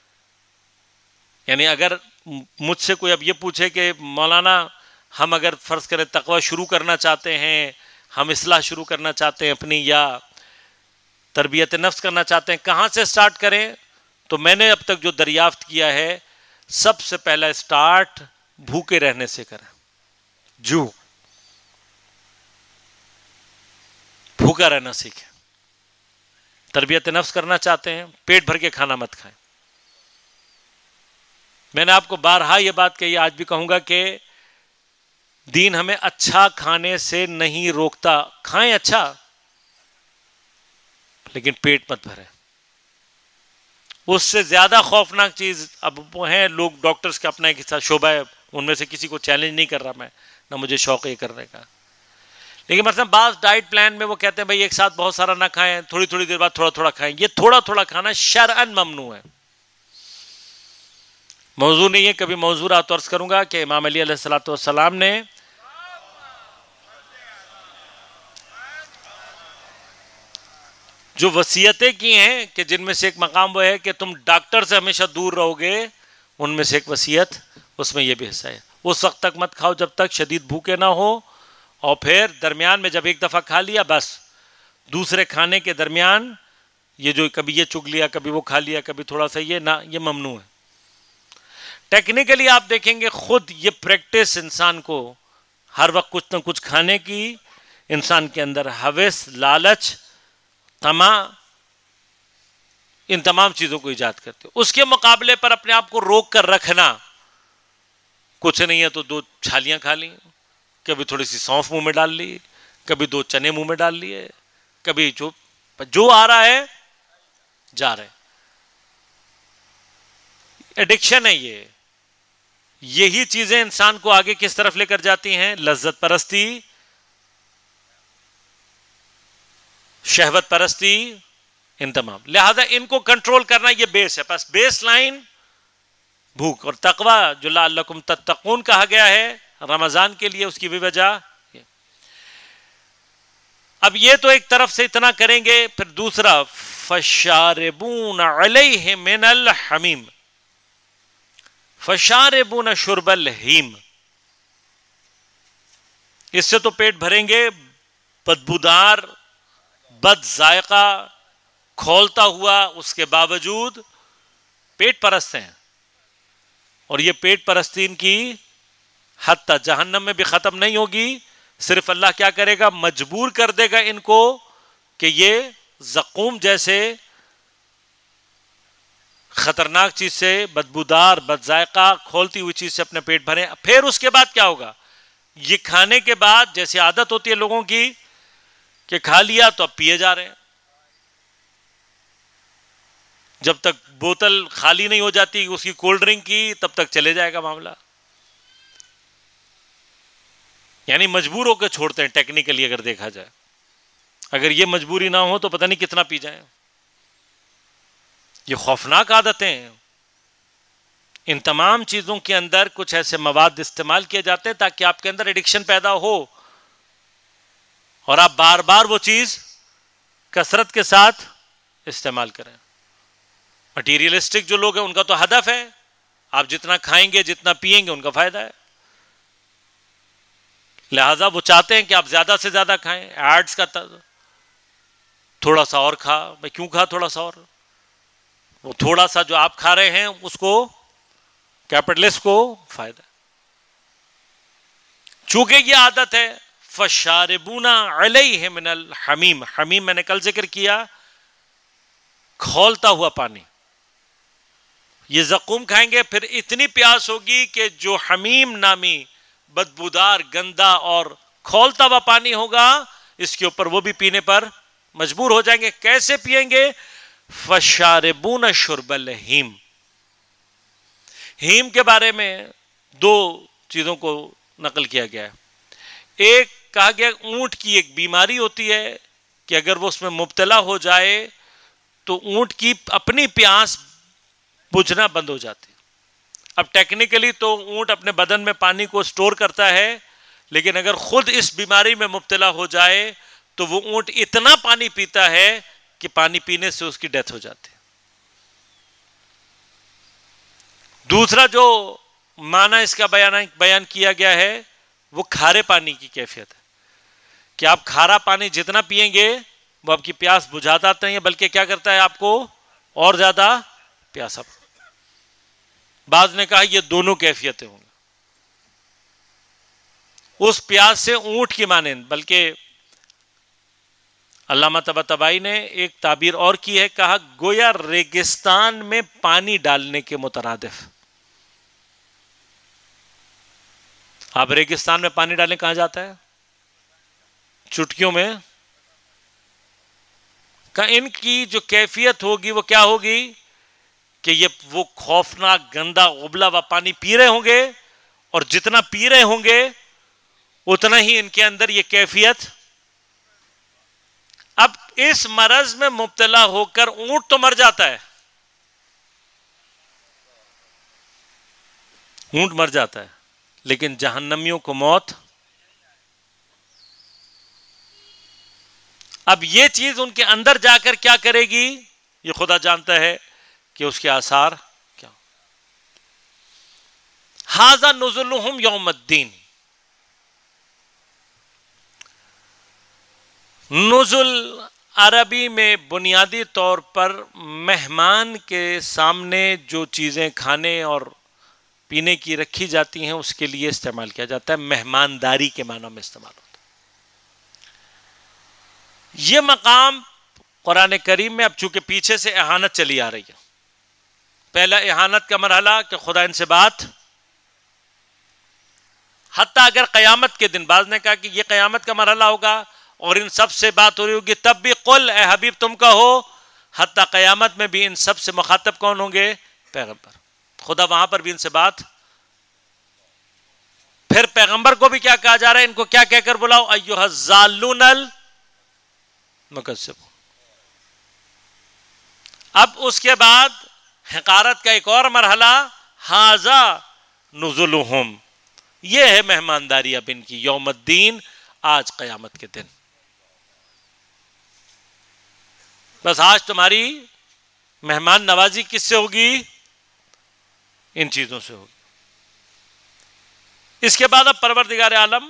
یعنی اگر مجھ سے کوئی اب یہ پوچھے کہ مولانا ہم اگر فرض کریں تقوی شروع کرنا چاہتے ہیں، ہم اصلاح شروع کرنا چاہتے ہیں اپنی، یا تربیت نفس کرنا چاہتے ہیں، کہاں سے سٹارٹ کریں؟ تو میں نے اب تک جو دریافت کیا ہے، سب سے پہلا سٹارٹ بھوکے رہنے سے کریں۔ جو بھوکا رہنا سیکھیں۔ تربیت نفس کرنا چاہتے ہیں، پیٹ بھر کے کھانا مت کھائیں۔ میں نے آپ کو بارہا یہ بات کہی، آج بھی کہوں گا کہ دین ہمیں اچھا کھانے سے نہیں روکتا، کھائیں اچھا، لیکن پیٹ مت بھریں۔ اس سے زیادہ خوفناک چیز اب وہ ہیں لوگ، ڈاکٹرز کا اپنا ایک حصہ شعبہ ہے، ان میں سے کسی کو چیلنج نہیں کر رہا میں، نہ مجھے شوق یہ کرنے کا، لیکن مثلا بعض ڈائٹ پلان میں وہ کہتے ہیں بھائی ایک ساتھ بہت سارا نہ کھائیں، تھوڑی تھوڑی دیر بعد تھوڑا تھوڑا کھائیں۔ یہ تھوڑا تھوڑا کھانا شرعاً ممنوع ہے، موضوع نہیں ہے۔ کبھی موضوع رہا تو عرض کروں گا کہ امام علی علیہ السلام نے جو وصیتیں کی ہیں، کہ جن میں سے ایک مقام وہ ہے کہ تم ڈاکٹر سے ہمیشہ دور رہو گے، ان میں سے ایک وصیت، اس میں یہ بھی حصہ ہے، اس وقت تک مت کھاؤ جب تک شدید بھوکے نہ ہو، اور پھر درمیان میں جب ایک دفعہ کھا لیا بس دوسرے کھانے کے درمیان یہ جو کبھی یہ چگ لیا، کبھی وہ کھا لیا، کبھی تھوڑا سا یہ، نہ، یہ ممنوع ہے۔ ٹیکنیکلی آپ دیکھیں گے خود یہ پریکٹس انسان کو ہر وقت کچھ نہ کچھ کھانے کی، انسان کے اندر ہوس، لالچ، طمع، ان تمام چیزوں کو ایجاد کرتے۔ اس کے مقابلے پر اپنے آپ کو روک کر رکھنا، کچھ نہیں ہے تو 2 چھالیاں کھا لی، کبھی تھوڑی سی سونف منہ میں ڈال لی، کبھی 2 چنے منہ میں ڈال لیے، کبھی جو آ رہا ہے جا رہے۔ ایڈکشن ہے یہ، یہی چیزیں انسان کو آگے کس طرف لے کر جاتی ہیں؟ لذت پرستی، شہوت پرستی، ان تمام۔ لہذا ان کو کنٹرول کرنا یہ بیس ہے، بس بیس لائن بھوک. اور تقوی جو لعلکم تتقون کہا گیا ہے رمضان کے لیے، اس کی بھی وجہ. اب یہ تو ایک طرف سے اتنا کریں گے، پھر دوسرا فشاربون علیہ من الحمیم، فشاربون شرب الہیم. اس سے تو پیٹ بھریں گے، بدبودار بد ذائقہ کھولتا ہوا، اس کے باوجود پیٹ پرست ہیں. اور یہ پیٹ پرستی ان کی حتی جہنم میں بھی ختم نہیں ہوگی. صرف اللہ کیا کرے گا؟ مجبور کر دے گا ان کو کہ یہ زقوم جیسے خطرناک چیز سے، بدبودار بد ذائقہ کھولتی ہوئی چیز سے اپنے پیٹ بھریں. پھر اس کے بعد کیا ہوگا؟ یہ کھانے کے بعد جیسے عادت ہوتی ہے لوگوں کی کہ کھا لیا تو اب پیے جا رہے ہیں، جب تک بوتل خالی نہیں ہو جاتی اس کی کولڈ ڈرنک کی تب تک چلے جائے گا معاملہ. یعنی مجبور ہو کے چھوڑتے ہیں ٹیکنیکلی اگر دیکھا جائے. اگر یہ مجبوری نہ ہو تو پتہ نہیں کتنا پی جائیں. یہ خوفناک عادتیں ہیں. ان تمام چیزوں کے اندر کچھ ایسے مواد استعمال کیے جاتے ہیں تاکہ آپ کے اندر ایڈکشن پیدا ہو اور آپ بار بار وہ چیز کثرت کے ساتھ استعمال کریں. مٹیریلسٹک جو لوگ ہیں ان کا تو ہدف ہے آپ جتنا کھائیں گے جتنا پیئیں گے ان کا فائدہ ہے، لہذا وہ چاہتے ہیں کہ آپ زیادہ سے زیادہ کھائیں. ایڈز کا تھوڑا سا اور کھا، میں کیوں کھا تھوڑا سا اور؟ وہ تھوڑا سا جو آپ کھا رہے ہیں اس کو کیپٹلسٹ کو فائدہ. چونکہ یہ عادت ہے فشاربون علیہ من الحمیم. حمیم میں نے کل ذکر کیا کھولتا ہوا پانی. یہ زقوم کھائیں گے پھر اتنی پیاس ہوگی کہ جو حمیم نامی بدبودار گندا اور کھولتا ہوا پانی ہوگا اس کے اوپر وہ بھی پینے پر مجبور ہو جائیں گے. کیسے پیئیں گے؟ فشاربون شرب الہیم. ہیم کے بارے میں دو چیزوں کو نقل کیا گیا ہے. ایک کہا گیا اونٹ کی ایک بیماری ہوتی ہے کہ اگر وہ اس میں مبتلا ہو جائے تو اونٹ کی اپنی پیاس بجھنا بند ہو جاتی. اب ٹیکنیکلی تو اونٹ اپنے بدن میں پانی کو سٹور کرتا ہے، لیکن اگر خود اس بیماری میں مبتلا ہو جائے تو وہ اونٹ اتنا پانی پیتا ہے کہ پانی پینے سے اس کی ڈیتھ ہو جاتی. دوسرا جو معنی اس کا بیان کیا گیا ہے وہ کھارے پانی کی کیفیت ہے کہ آپ کھارا پانی جتنا پیئیں گے وہ آپ کی پیاس بجھاتا نہیں ہے بلکہ کیا کرتا ہے آپ کو اور زیادہ پیاسا. بعض نے کہا یہ دونوں کیفیتیں ہوں گی. اس پیاس سے اونٹ کی مانند، بلکہ علامہ طباطبائی نے ایک تعبیر اور کی ہے، کہا گویا ریگستان میں پانی ڈالنے کے مترادف. آپ ریگستان میں پانی ڈالیں کہاں جاتا ہے؟ چٹکیوں میں. کہ ان کی جو کیفیت ہوگی وہ کیا ہوگی کہ یہ وہ خوفناک گندا ابلا ہوا پانی پی رہے ہوں گے اور جتنا پی رہے ہوں گے اتنا ہی ان کے اندر یہ کیفیت. اب اس مرض میں مبتلا ہو کر اونٹ تو مر جاتا ہے، اونٹ مر جاتا ہے، لیکن جہنمیوں کو موت. اب یہ چیز ان کے اندر جا کر کیا کرے گی یہ خدا جانتا ہے کہ اس کے آثار کیا. ھذا نزلہم یوم الدین. نزل عربی میں بنیادی طور پر مہمان کے سامنے جو چیزیں کھانے اور پینے کی رکھی جاتی ہیں اس کے لیے استعمال کیا جاتا ہے. مہمانداری کے معنی میں استعمال ہوتا ہے. یہ مقام قرآن کریم میں اب چونکہ پیچھے سے اہانت چلی آ رہی ہے. پہلا اہانت کا مرحلہ کہ خدا ان سے بات، حتیٰ اگر قیامت کے دن، بعض نے کہا کہ یہ قیامت کا مرحلہ ہوگا اور ان سب سے بات ہو رہی ہوگی، تب بھی قل اے حبیب تم کہو، حتیٰ قیامت میں بھی ان سب سے مخاطب کون ہوں گے؟ پیغمبر. خدا وہاں پر بھی ان سے بات. پھر پیغمبر کو بھی کیا کہا جا رہا ہے؟ ان کو کیا کہہ کر بلاؤ؟ ایھا الضالون المکذبون. اب اس کے بعد حقارت کا ایک اور مرحلہ، ھذا نزلہم، یہ ہے مہمانداری اب ان کی، یوم الدین، آج قیامت کے دن. بس آج تمہاری مہمان نوازی کس سے ہوگی؟ ان چیزوں سے ہوگی. اس کے بعد اب پروردگار عالم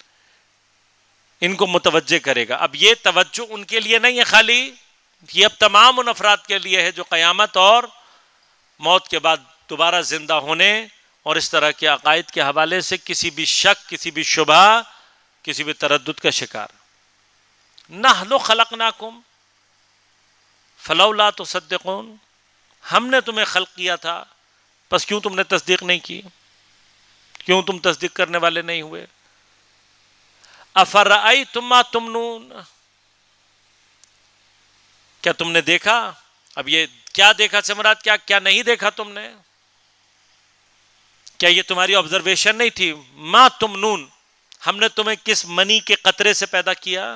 ان کو متوجہ کرے گا. اب یہ توجہ ان کے لیے نہیں ہے خالی، یہ اب تمام ان افراد کے لیے ہے جو قیامت اور موت کے بعد دوبارہ زندہ ہونے اور اس طرح کے عقائد کے حوالے سے کسی بھی شک، کسی بھی شبہ، کسی بھی تردد کا شکار. نحن خلقناکم فلولا تصدقون، ہم نے تمہیں خلق کیا تھا، پس کیوں تم نے تصدیق نہیں کی؟ کیوں تم تصدیق کرنے والے نہیں ہوئے؟ افرأیتم ما تمنون، کیا تم نے دیکھا؟ اب یہ کیا دیکھا سے مراد کیا نہیں دیکھا تم نے؟ کیا یہ تمہاری آبزرویشن نہیں تھی؟ ما تمنون، ہم نے تمہیں کس منی کے قطرے سے پیدا کیا؟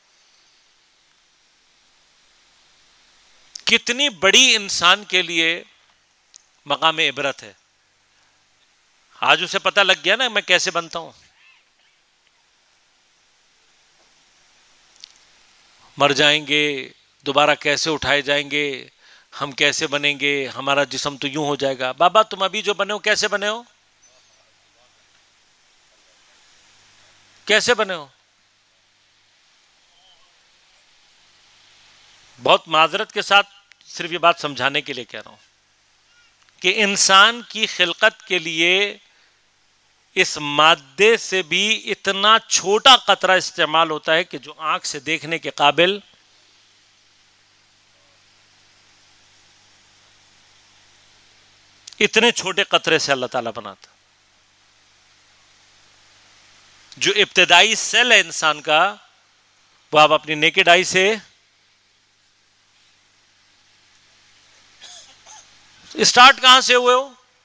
کتنی بڑی انسان کے لیے مقام عبرت ہے. آج اسے پتہ لگ گیا نا میں کیسے بنتا ہوں. مر جائیں گے، دوبارہ کیسے اٹھائے جائیں گے، ہم کیسے بنیں گے، ہمارا جسم تو یوں ہو جائے گا. بابا تم ابھی جو بنے ہو کیسے بنے ہو؟ کیسے بنے ہو؟ بہت معذرت کے ساتھ صرف یہ بات سمجھانے کے لیے کہہ رہا ہوں کہ انسان کی خلقت کے لیے اس مادے سے بھی اتنا چھوٹا قطرہ استعمال ہوتا ہے کہ جو آنکھ سے دیکھنے کے قابل اتنے چھوٹے قطرے سے اللہ تعالیٰ بناتا. جو ابتدائی سیل ہے انسان کا وہ آپ اپنی نیکڈ آئی سے اسٹارٹ کہاں سے ہوئے ہو؟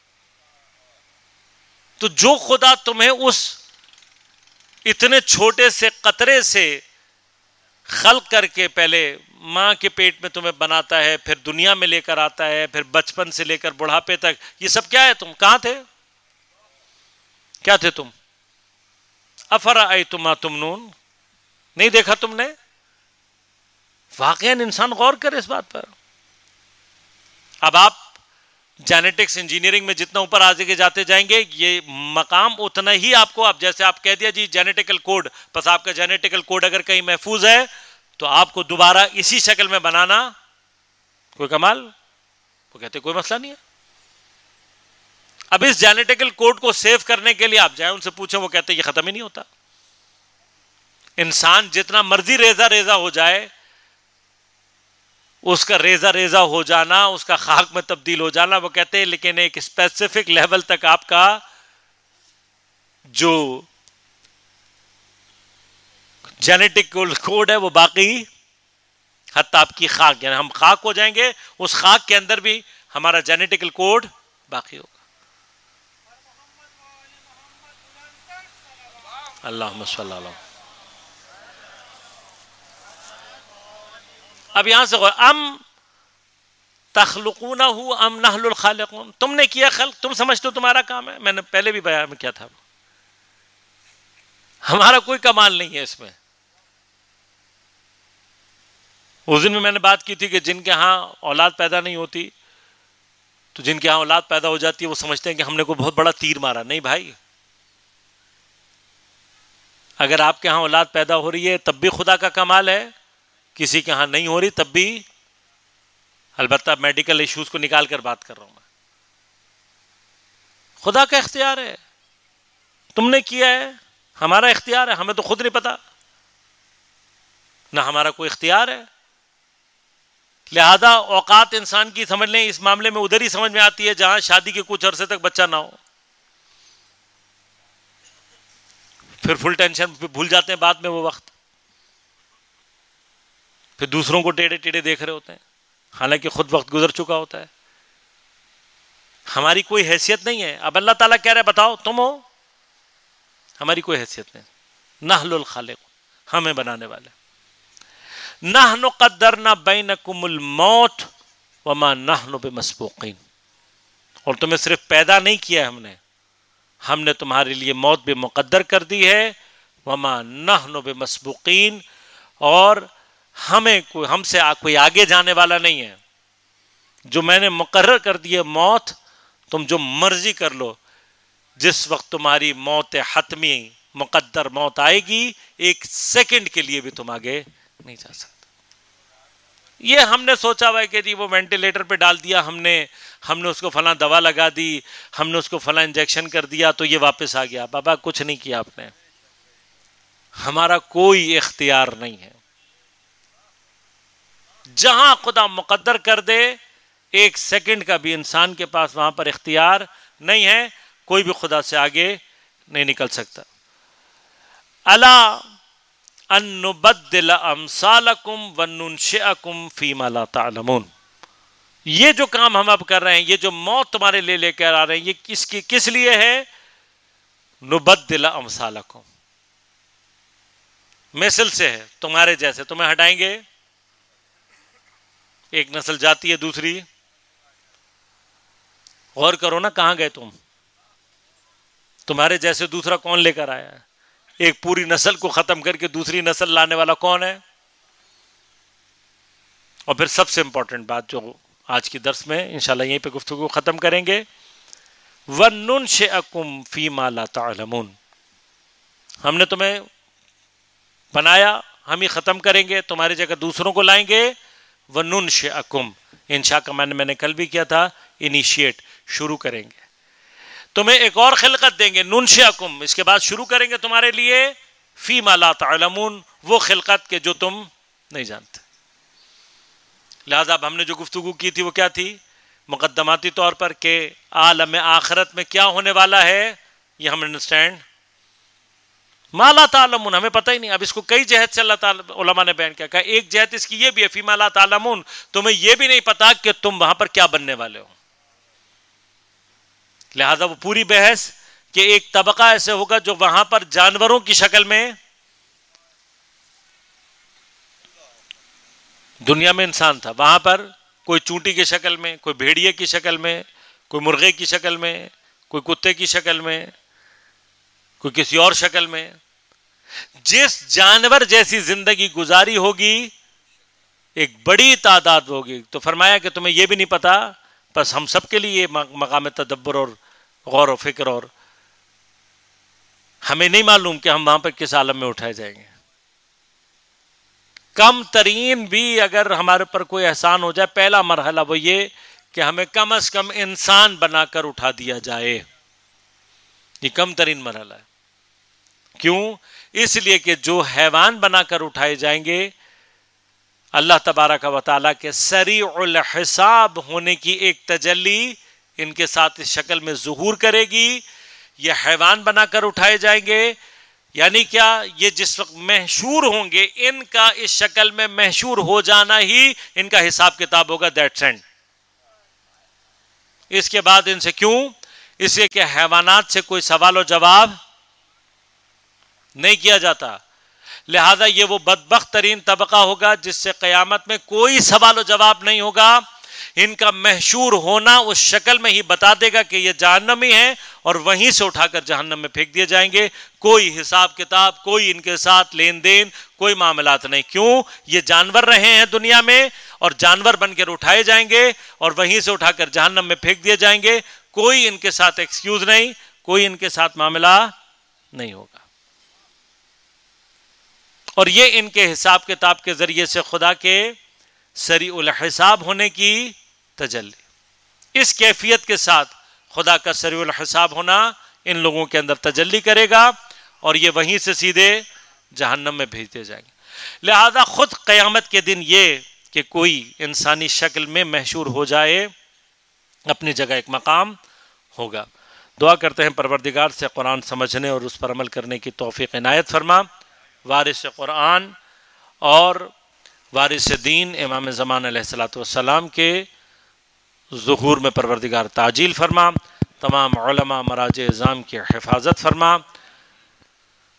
تو جو خدا تمہیں اس اتنے چھوٹے سے قطرے سے خلق کر کے پہلے ماں کے پیٹ میں تمہیں بناتا ہے، پھر دنیا میں لے کر آتا ہے، پھر بچپن سے لے کر بڑھاپے تک، یہ سب کیا ہے؟ تم کہاں تھے؟ کیا تھے تم؟ افرأیتم ما تمنون، نہیں دیکھا تم نے؟ واقعاً انسان غور کرے اس بات پر. اب آپ جینیٹکس انجینئرنگ میں جتنا اوپر آگے جاتے جائیں گے یہ مقام اتنا ہی آپ کو، اب جیسے آپ کہہ دیا جی جینیٹیکل کوڈ، بس آپ کا جینیٹیکل کوڈ اگر کہیں محفوظ ہے تو آپ کو دوبارہ اسی شکل میں بنانا کوئی کمال، وہ کہتے کوئی مسئلہ نہیں ہے. اب اس جینیٹیکل کوڈ کو سیو کرنے کے لیے آپ جائیں ان سے پوچھیں، وہ کہتے ہیں یہ ختم ہی نہیں ہوتا. انسان جتنا مرضی ریزہ ریزہ ہو جائے، اس کا ریزہ ریزہ ہو جانا، اس کا خاک میں تبدیل ہو جانا، وہ کہتے ہیں لیکن ایک اسپیسیفک لیول تک آپ کا جو جینیٹک کوڈ ہے وہ باقی، حتی آپ کی خاک، یعنی ہم خاک ہو جائیں گے اس خاک کے اندر بھی ہمارا جینیٹیکل کوڈ باقی ہوگا. اللہم صلی اللہ علیہ. اب یہاں سے ام تخلقونہ ام نحن الخالقون، تم نے کیا خلق، تم سمجھتے ہو تمہارا کام ہے. میں نے پہلے بھی بیان میں کیا تھا، ہمارا کوئی کمال نہیں ہے اس میں. اس دن میں نے بات کی تھی کہ جن کے ہاں اولاد پیدا نہیں ہوتی تو جن کے ہاں اولاد پیدا ہو جاتی ہے وہ سمجھتے ہیں کہ ہم نے کوئی بہت بڑا تیر مارا. نہیں بھائی، اگر آپ کے ہاں اولاد پیدا ہو رہی ہے تب بھی خدا کا کمال ہے، کسی کے ہاں نہیں ہو رہی تب بھی، البتہ میڈیکل ایشوز کو نکال کر بات کر رہا ہوں میں. خدا کا اختیار ہے، تم نے کیا ہے، ہمارا اختیار ہے، ہمیں تو خود نہیں پتا، نہ ہمارا کوئی اختیار ہے. لہذا اوقات انسان کی سمجھ لیں اس معاملے میں ادھر ہی سمجھ میں آتی ہے جہاں شادی کے کچھ عرصے تک بچہ نہ ہو، پھر فل ٹینشن، بھول جاتے ہیں بعد میں وہ وقت، پھر دوسروں کو ٹیڑے ٹیڑے دیکھ رہے ہوتے ہیں حالانکہ خود وقت گزر چکا ہوتا ہے. ہماری کوئی حیثیت نہیں ہے. اب اللہ تعالیٰ کہہ رہے بتاؤ تم ہو، ہماری کوئی حیثیت نہیں. نحن الخالق، ہمیں بنانے والے. نحن قدرنا بینکم الموت وما نحن بمسبوقین، اور تمہیں صرف پیدا نہیں کیا ہم نے تمہارے لیے موت بھی مقدر کر دی ہے، وما نحن بمسبوقین، اور ہم سے کوئی آگے جانے والا نہیں ہے. جو میں نے مقرر کر دی ہے موت، تم جو مرضی کر لو، جس وقت تمہاری موت حتمی مقدر موت آئے گی، ایک سیکنڈ کے لیے بھی تم آگے نہیں جا سکتے. یہ ہم نے سوچا ہوا ہے کہ جی وہ وینٹیلیٹر پہ ڈال دیا ہم نے اس کو فلاں دوا لگا دی، ہم نے اس کو فلاں انجیکشن کر دیا تو یہ واپس آ گیا. بابا کچھ نہیں کیا آپ نے، ہمارا کوئی اختیار نہیں ہے. جہاں خدا مقدر کر دے، ایک سیکنڈ کا بھی انسان کے پاس وہاں پر اختیار نہیں ہے. کوئی بھی خدا سے آگے نہیں نکل سکتا. الا ان نبدل امثالکم وننشئکم فیما لا تعلمون. یہ جو کام ہم اب کر رہے ہیں، یہ جو موت تمہارے لیے لے کر آ رہے ہیں، یہ کس لیے ہے؟ نبدل امثالکم، مثل سے ہے، تمہارے جیسے تمہیں ہٹائیں گے. ایک نسل جاتی ہے، دوسری، غور کرو نا کہاں گئے تمہارے جیسے دوسرا کون لے کر آیا ہے؟ ایک پوری نسل کو ختم کر کے دوسری نسل لانے والا کون ہے؟ اور پھر سب سے امپورٹنٹ بات جو آج کی درس میں انشاءاللہ یہیں پہ گفتگو ختم کریں گے، وَنُنْشِئَكُمْ فِي مَا لَا تَعْلَمُونَ. ہم نے تمہیں بنایا، ہم ہی ختم کریں گے، تمہاری جگہ دوسروں کو لائیں گے. وَنُنْشِئَكُمْ، انشاء کا میں نے کل بھی کیا تھا، انیشیٹ، شروع کریں گے. تمہیں ایک اور خلقت دیں گے، ننشئکم، اس کے بعد شروع کریں گے تمہارے لیے فی ما لا تعلمون، وہ خلقت کے جو تم نہیں جانتے. لہذا اب ہم نے جو گفتگو کی تھی وہ کیا تھی؟ مقدماتی طور پر کہ عالم آخرت میں کیا ہونے والا ہے، یہ ہم انڈرسٹینڈ. ما لا تعلمون ہمیں پتہ ہی نہیں. اب اس کو کئی جہت سے اللہ تعالی علماء نے بیان کیا. ایک جہت اس کی یہ بھی ہے، فی ما لا تعلمون، تمہیں یہ بھی نہیں پتا کہ تم وہاں پر کیا بننے والے ہو. لہذا وہ پوری بحث کہ ایک طبقہ ایسے ہوگا جو وہاں پر جانوروں کی شکل میں، دنیا میں انسان تھا، وہاں پر کوئی چونٹی کی شکل میں، کوئی بھیڑیے کی شکل میں، کوئی مرغے کی شکل میں، کوئی کتے کی شکل میں، کوئی کسی اور شکل میں. جس جانور جیسی زندگی گزاری ہوگی ایک بڑی تعداد ہوگی. تو فرمایا کہ تمہیں یہ بھی نہیں پتا، بس ہم سب کے لیے مقام تدبر اور غور و فکر، اور ہمیں نہیں معلوم کہ ہم وہاں پر کس عالم میں اٹھائے جائیں گے. کم ترین بھی اگر ہمارے پر کوئی احسان ہو جائے، پہلا مرحلہ وہ یہ کہ ہمیں کم از کم انسان بنا کر اٹھا دیا جائے. یہ کم ترین مرحلہ ہے. کیوں؟ اس لیے کہ جو حیوان بنا کر اٹھائے جائیں گے، اللہ تبارک و تعالیٰ کے سریع الحساب ہونے کی ایک تجلی ان کے ساتھ اس شکل میں ظہور کرے گی. یہ حیوان بنا کر اٹھائے جائیں گے، یعنی کیا؟ یہ جس وقت محشور ہوں گے، ان کا اس شکل میں محشور ہو جانا ہی ان کا حساب کتاب ہوگا. That's and. اس کے بعد ان سے کیوں؟ اس لیے کہ حیوانات سے کوئی سوال و جواب نہیں کیا جاتا. لہذا یہ وہ بدبخت ترین طبقہ ہوگا جس سے قیامت میں کوئی سوال و جواب نہیں ہوگا. ان کا محشور ہونا اس شکل میں ہی بتا دے گا کہ یہ جہنمی ہیں، اور وہیں سے اٹھا کر جہنم میں پھینک دیے جائیں گے. کوئی حساب کتاب، کوئی ان کے ساتھ لین دین، کوئی معاملات نہیں. کیوں؟ یہ جانور رہے ہیں دنیا میں، اور جانور بن کر اٹھائے جائیں گے اور وہیں سے اٹھا کر جہنم میں پھینک دیے جائیں گے. کوئی ان کے ساتھ ایکسکیوز نہیں، کوئی ان کے ساتھ معاملہ نہیں ہوگا. اور یہ ان کے حساب کتاب کے ذریعے سے خدا کے سریع الحساب ہونے کی تجلی، اس کیفیت کے ساتھ خدا کا سریع الحساب ہونا ان لوگوں کے اندر تجلی کرے گا، اور یہ وہیں سے سیدھے جہنم میں بھیج دیے جائیں گے. لہذا خود قیامت کے دن یہ کہ کوئی انسانی شکل میں محشور ہو جائے، اپنی جگہ ایک مقام ہوگا. دعا کرتے ہیں پروردگار سے قرآن سمجھنے اور اس پر عمل کرنے کی توفیق عنایت فرما. وارث قرآن اور وارث دین امام زمان علیہ الصلوۃ والسلام کے ظہور میں پروردگار تعجیل فرما. تمام علماء مراجع اعظام کی حفاظت فرما.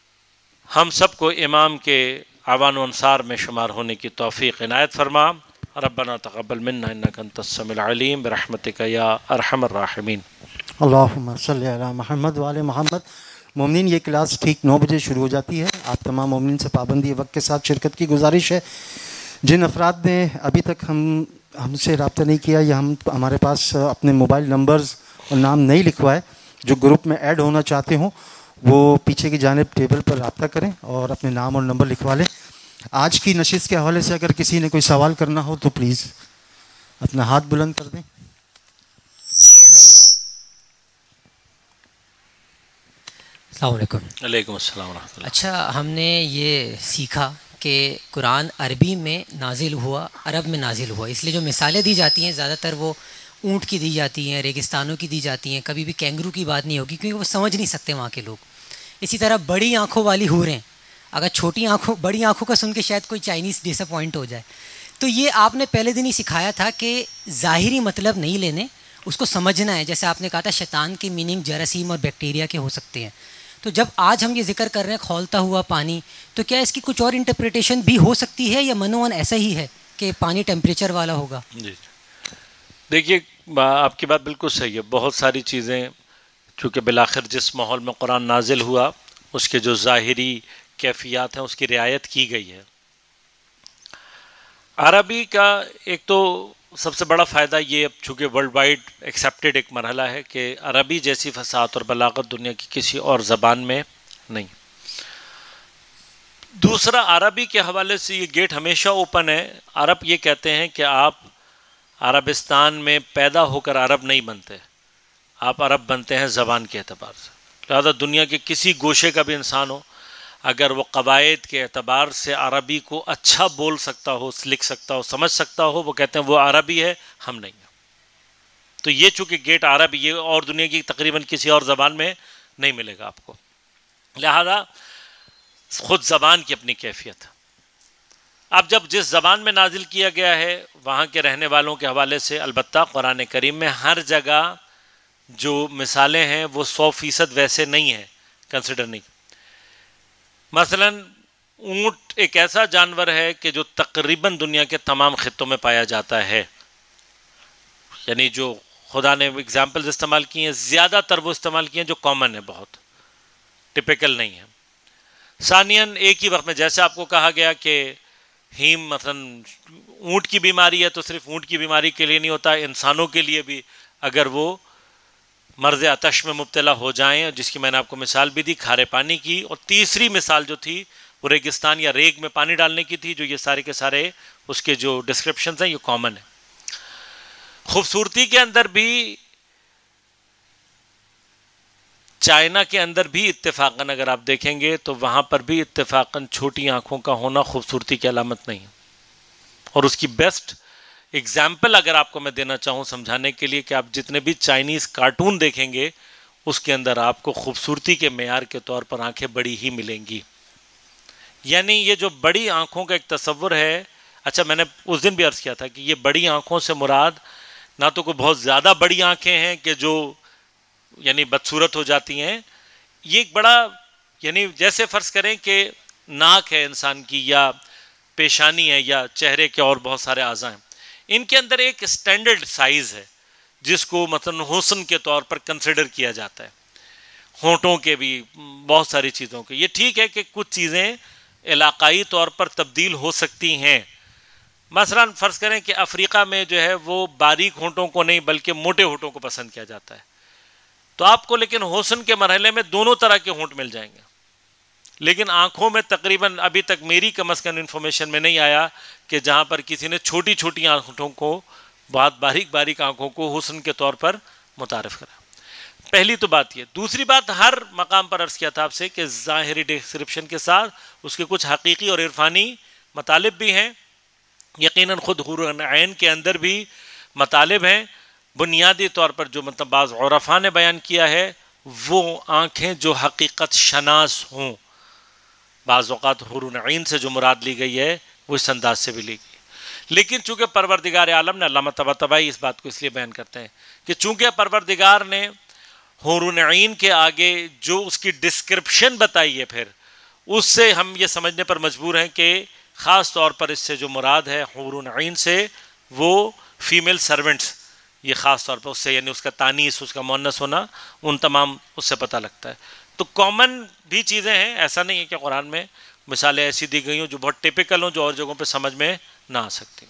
ہم سب کو امام کے اعوان و انصار میں شمار ہونے کی توفیق عنایت فرما. ربنا تقبل منا انك انت السميع العليم برحمتك یا ارحم الراحمین۔ اللہم صلی علی محمد وعلی محمد۔ مومنین، یہ کلاس ٹھیک 9 بجے شروع ہو جاتی ہے۔ آپ تمام مومنین سے پابندی وقت کے ساتھ شرکت کی گزارش ہے۔ جن افراد نے ابھی تک ہم سے رابطہ نہیں کیا یا ہمارے پاس اپنے موبائل نمبرز اور نام نہیں لکھوائے، جو گروپ میں ایڈ ہونا چاہتے ہوں وہ پیچھے کی جانب ٹیبل پر رابطہ کریں اور اپنے نام اور نمبر لکھوا لیں۔ آج کی نشست کے حوالے سے اگر کسی نے کوئی سوال کرنا ہو تو پلیز اپنا ہاتھ بلند کر دیں۔ السلام علیکم۔ علیکم السلام ورحمۃ اللہ۔ اچھا، ہم نے یہ سیکھا کہ قرآن عربی میں نازل ہوا، عرب میں نازل ہوا، اس لیے جو مثالیں دی جاتی ہیں زیادہ تر وہ اونٹ کی دی جاتی ہیں، ریگستانوں کی دی جاتی ہیں، کبھی بھی کینگرو کی بات نہیں ہوگی کیونکہ وہ سمجھ نہیں سکتے وہاں کے لوگ۔ اسی طرح بڑی آنکھوں والی حوریں، اگر بڑی آنکھوں کا سن کے شاید کوئی چائنیز ڈس اپوائنٹ ہو جائے، تو یہ آپ نے پہلے دن ہی سکھایا تھا کہ ظاہری مطلب نہیں لینے، اس کو سمجھنا ہے۔ جیسے آپ نے کہا تھا شیطان کی میننگ جراثیم اور بیکٹیریا کے ہو سکتے ہیں، تو جب آج ہم یہ ذکر کر رہے ہیں کھولتا ہوا پانی، تو کیا اس کی کچھ اور انٹرپریٹیشن بھی ہو سکتی ہے یا منوان ایسا ہی ہے کہ پانی ٹیمپریچر والا ہوگا؟ جی دیکھیے، آپ کی بات بالکل صحیح ہے۔ بہت ساری چیزیں چونکہ بالآخر جس ماحول میں قرآن نازل ہوا اس کے جو ظاہری کیفیات ہیں اس کی رعایت کی گئی ہے۔ عربی کا ایک تو سب سے بڑا فائدہ یہ، چونکہ ورلڈ وائڈ ایکسیپٹڈ ایک مرحلہ ہے کہ عربی جیسی فصاحت اور بلاغت دنیا کی کسی اور زبان میں نہیں۔ دوسرا، عربی کے حوالے سے یہ گیٹ ہمیشہ اوپن ہے۔ عرب یہ کہتے ہیں کہ آپ عربستان میں پیدا ہو کر عرب نہیں بنتے، آپ عرب بنتے ہیں زبان کے اعتبار سے۔ لہذا دنیا کے کسی گوشے کا بھی انسان ہو، اگر وہ قواعد کے اعتبار سے عربی کو اچھا بول سکتا ہو، لکھ سکتا ہو، سمجھ سکتا ہو، وہ کہتے ہیں وہ عربی ہے، ہم نہیں ہیں۔ تو یہ چونکہ گیٹ عربی، یہ اور دنیا کی تقریباً کسی اور زبان میں نہیں ملے گا آپ کو۔ لہذا خود زبان کی اپنی کیفیت ہے۔ اب جب جس زبان میں نازل کیا گیا ہے وہاں کے رہنے والوں کے حوالے سے البتہ قرآن کریم میں ہر جگہ جو مثالیں ہیں وہ 100% ویسے نہیں ہیں، کنسیڈر نہیں۔ مثلا اونٹ ایک ایسا جانور ہے کہ جو تقریباً دنیا کے تمام خطوں میں پایا جاتا ہے، یعنی جو خدا نے اگزامپلز استعمال کی ہیں زیادہ تر وہ استعمال کی ہیں جو کامن ہے، بہت ٹپیکل نہیں ہے۔ ثانیاً ایک ہی وقت میں جیسے آپ کو کہا گیا کہ ہیم مثلا اونٹ کی بیماری ہے تو صرف اونٹ کی بیماری کے لیے نہیں ہوتا، انسانوں کے لیے بھی اگر وہ مرض آتش میں مبتلا ہو جائیں، جس کی میں نے آپ کو مثال بھی دی کھارے پانی کی، اور تیسری مثال جو تھی وہ ریگستان یا ریگ میں پانی ڈالنے کی تھی، جو یہ سارے کے سارے اس کے جو ڈسکرپشنز ہیں یہ کامن ہیں۔ خوبصورتی کے اندر بھی چائنا کے اندر بھی اتفاقاً اگر آپ دیکھیں گے تو وہاں پر بھی اتفاقاً چھوٹی آنکھوں کا ہونا خوبصورتی کی علامت نہیں ہے۔ اور اس کی بیسٹ ایگزامپل اگر آپ کو میں دینا چاہوں سمجھانے کے لیے کہ آپ جتنے بھی چائنیز کارٹون دیکھیں گے اس کے اندر آپ کو خوبصورتی کے معیار کے طور پر آنکھیں بڑی ہی ملیں گی۔ یعنی یہ جو بڑی آنکھوں کا ایک تصور ہے، اچھا میں نے اس دن بھی عرض کیا تھا کہ یہ بڑی آنکھوں سے مراد نہ تو کوئی بہت زیادہ بڑی آنکھیں ہیں کہ جو یعنی بدصورت ہو جاتی ہیں، یہ ایک بڑا یعنی جیسے فرض کریں کہ ناک ہے انسان کی یا پیشانی ہے یا چہرے کے اور بہت سارے اعضاء ہیں، ان کے اندر ایک سٹینڈرڈ سائز ہے جس کو مثلا حسن کے طور پر کنسیڈر کیا جاتا ہے، ہونٹوں کے بھی بہت ساری چیزوں کے۔ یہ ٹھیک ہے کہ کچھ چیزیں علاقائی طور پر تبدیل ہو سکتی ہیں، مثلا فرض کریں کہ افریقہ میں جو ہے وہ باریک ہونٹوں کو نہیں بلکہ موٹے ہونٹوں کو پسند کیا جاتا ہے، تو آپ کو لیکن حسن کے مرحلے میں دونوں طرح کے ہونٹ مل جائیں گے، لیکن آنکھوں میں تقریباً ابھی تک میری کم از کم انفارمیشن میں نہیں آیا کہ جہاں پر کسی نے چھوٹی چھوٹی آنکھوں کو، بہت باریک باریک آنکھوں کو حسن کے طور پر متعارف کرا۔ پہلی تو بات یہ۔ دوسری بات، ہر مقام پر عرض کیا تھا آپ سے کہ ظاہری ڈسکرپشن کے ساتھ اس کے کچھ حقیقی اور عرفانی مطالب بھی ہیں۔ یقیناً خود حور عین کے اندر بھی مطالب ہیں۔ بنیادی طور پر جو مطلب بعض عرفاء نے بیان کیا ہے وہ آنکھیں جو حقیقت شناس ہوں، بعض اوقات حور عین سے جو مراد لی گئی ہے وہ اس انداز سے بھی لی گئی، لیکن چونکہ پروردگار عالم نے، علامہ طباطبائی اس بات کو اس لیے بیان کرتے ہیں کہ چونکہ پروردگار نے حور عین کے آگے جو اس کی ڈسکرپشن بتائی ہے پھر اس سے ہم یہ سمجھنے پر مجبور ہیں کہ خاص طور پر اس سے جو مراد ہے حور عین سے وہ فیمیل سرونٹس، یہ خاص طور پر اس سے یعنی اس کا تانیث، اس کا مؤنث ہونا، ان تمام اس سے پتہ لگتا ہے. تو کامن بھی چیزیں ہیں، ایسا نہیں ہے کہ قرآن میں مثالیں ایسی دی گئی ہوں جو بہت ٹپیکل ہوں، جو اور جگہوں پہ سمجھ میں نہ آ سکتی ہوں.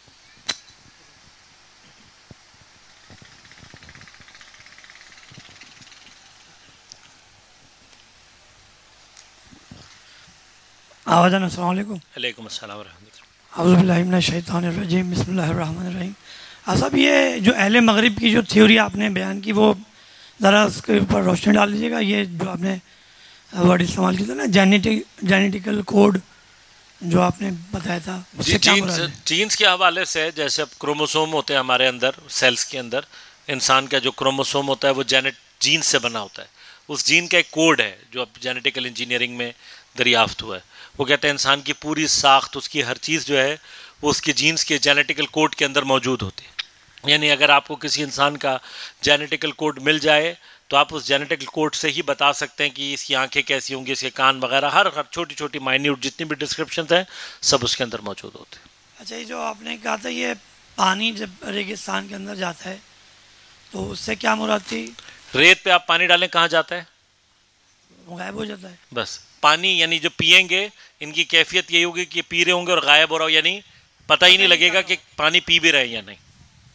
آوازان السلام علیکم. علیکم السلام ورحمۃ اللہ. اعوذ باللہ من الشیطان الرجیم، بسم اللہ الرحمن الرحیم. صاحب یہ جو اہل مغرب کی جو تھیوری آپ نے بیان کی وہ ذرا اس کے اوپر روشنی ڈال دیجیے گا. یہ جو آپ نے ورڈ استعمال کیا تھا نا جینیٹیکل کوڈ جو آپ نے بتایا تھا، اس سے کیا مراد ہے؟ جینز کے حوالے سے جیسے اب کروموسوم ہوتے ہیں ہمارے اندر، سیلز کے اندر انسان کا جو کروموسوم ہوتا ہے وہ جین سے بنا ہوتا ہے. اس جین کا ایک کوڈ ہے جو اب جینیٹیکل انجینئرنگ میں دریافت ہوا ہے. وہ کہتے ہیں انسان کی پوری ساخت، اس کی ہر چیز جو ہے وہ اس کے جینز کے جینیٹیکل کوڈ کے اندر موجود ہوتی ہے. یعنی اگر آپ کو کسی انسان کا جینیٹیکل کوڈ مل جائے تو آپ اس جینیٹیکل کوڈ سے ہی بتا سکتے ہیں کہ اس کی آنکھیں کیسی ہوں گی، اس کے کان وغیرہ، ہر چھوٹی چھوٹی مائنیوٹ جتنی بھی ڈسکرپشنز ہیں سب اس کے اندر موجود ہوتے ہیں. اچھا، یہ جو آپ نے کہا تھا یہ پانی جب ریگستان کے اندر جاتا ہے تو اس سے کیا مراد تھی؟ ریت پہ آپ پانی ڈالیں کہاں جاتا ہے؟ وہ غائب ہو جاتا ہے. بس پانی یعنی جو پیئیں گے ان کی کیفیت یہی ہوگی کہ پی رہے ہوں گے اور غائب ہو رہا ہو، یعنی پتہ ہی نہیں لگے گا کہ پانی پی بھی رہے ہیں یا نہیں.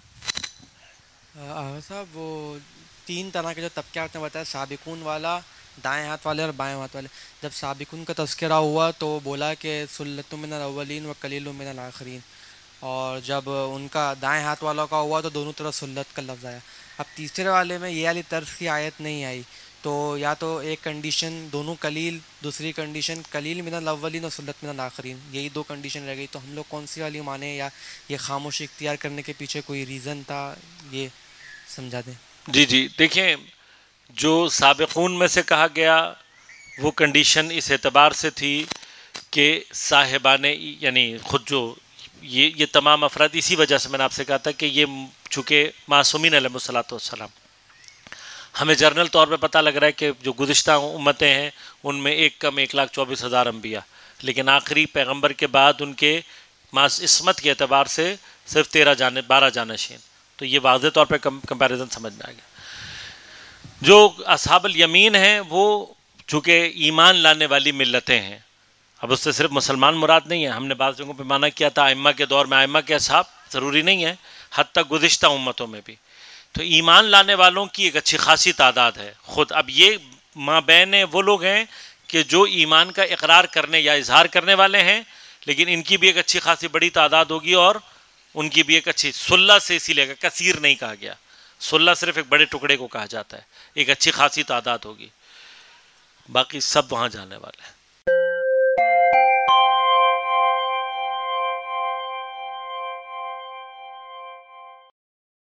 صاحب وہ 3 طرح کے جو طبقے آپ نے بتایا، سابقون والا، دائیں ہاتھ والے اور بائیں ہاتھ والے. جب سابقون کا تذکرہ ہوا تو بولا کہ سلۃ من الاولین و قلیل من الآخرین، اور جب ان کا دائیں ہاتھ والوں کا ہوا تو دونوں طرف سلت کا لفظ آیا. اب تیسرے والے میں یہ والی طرز کی آیت نہیں آئی، تو یا تو ایک کنڈیشن دونوں قلیل، دوسری کنڈیشن قلیل من الاولین اور سلت من الآخرین، یہی 2 کنڈیشن رہ گئی. تو ہم لوگ کون سی والی مانیں، یا یہ خاموشی اختیار کرنے کے پیچھے کوئی ریزن تھا، یہ سمجھا دیں. جی دیکھیں، جو سابقون میں سے کہا گیا وہ کنڈیشن اس اعتبار سے تھی کہ صاحبان یعنی خود جو یہ تمام افراد، اسی وجہ سے میں نے آپ سے کہا تھا کہ یہ چونکہ معصومین علیہ الصلوۃ والسلام، ہمیں جرنل طور پہ پتہ لگ رہا ہے کہ جو گزشتہ امتیں ہیں ان میں ایک کم 1,24,000 انبیاء، لیکن آخری پیغمبر کے بعد ان کے عصمت کے اعتبار سے صرف 12 جانشین. تو یہ واضح طور پہ کمپیریزن سمجھ میں آ گیا. جو اصحاب الیمین ہیں وہ چونکہ ایمان لانے والی ملتیں ہیں، اب اس سے صرف مسلمان مراد نہیں ہے. ہم نے بعض جگہوں پہ مانا کیا تھا ائمہ کے دور میں ائمہ کے اصحاب، ضروری نہیں ہے، حتی گزشتہ امتوں میں بھی. تو ایمان لانے والوں کی ایک اچھی خاصی تعداد ہے خود. اب یہ مابین وہ لوگ ہیں کہ جو ایمان کا اقرار کرنے یا اظہار کرنے والے ہیں، لیکن ان کی بھی ایک اچھی خاصی بڑی تعداد ہوگی، اور ان کی بھی ایک اچھی سلہ سے اسی لیے کثیر نہیں کہا گیا، سلہ صرف ایک بڑے ٹکڑے کو کہا جاتا ہے، ایک اچھی خاصی تعداد ہوگی، باقی سب وہاں جانے والے ہیں.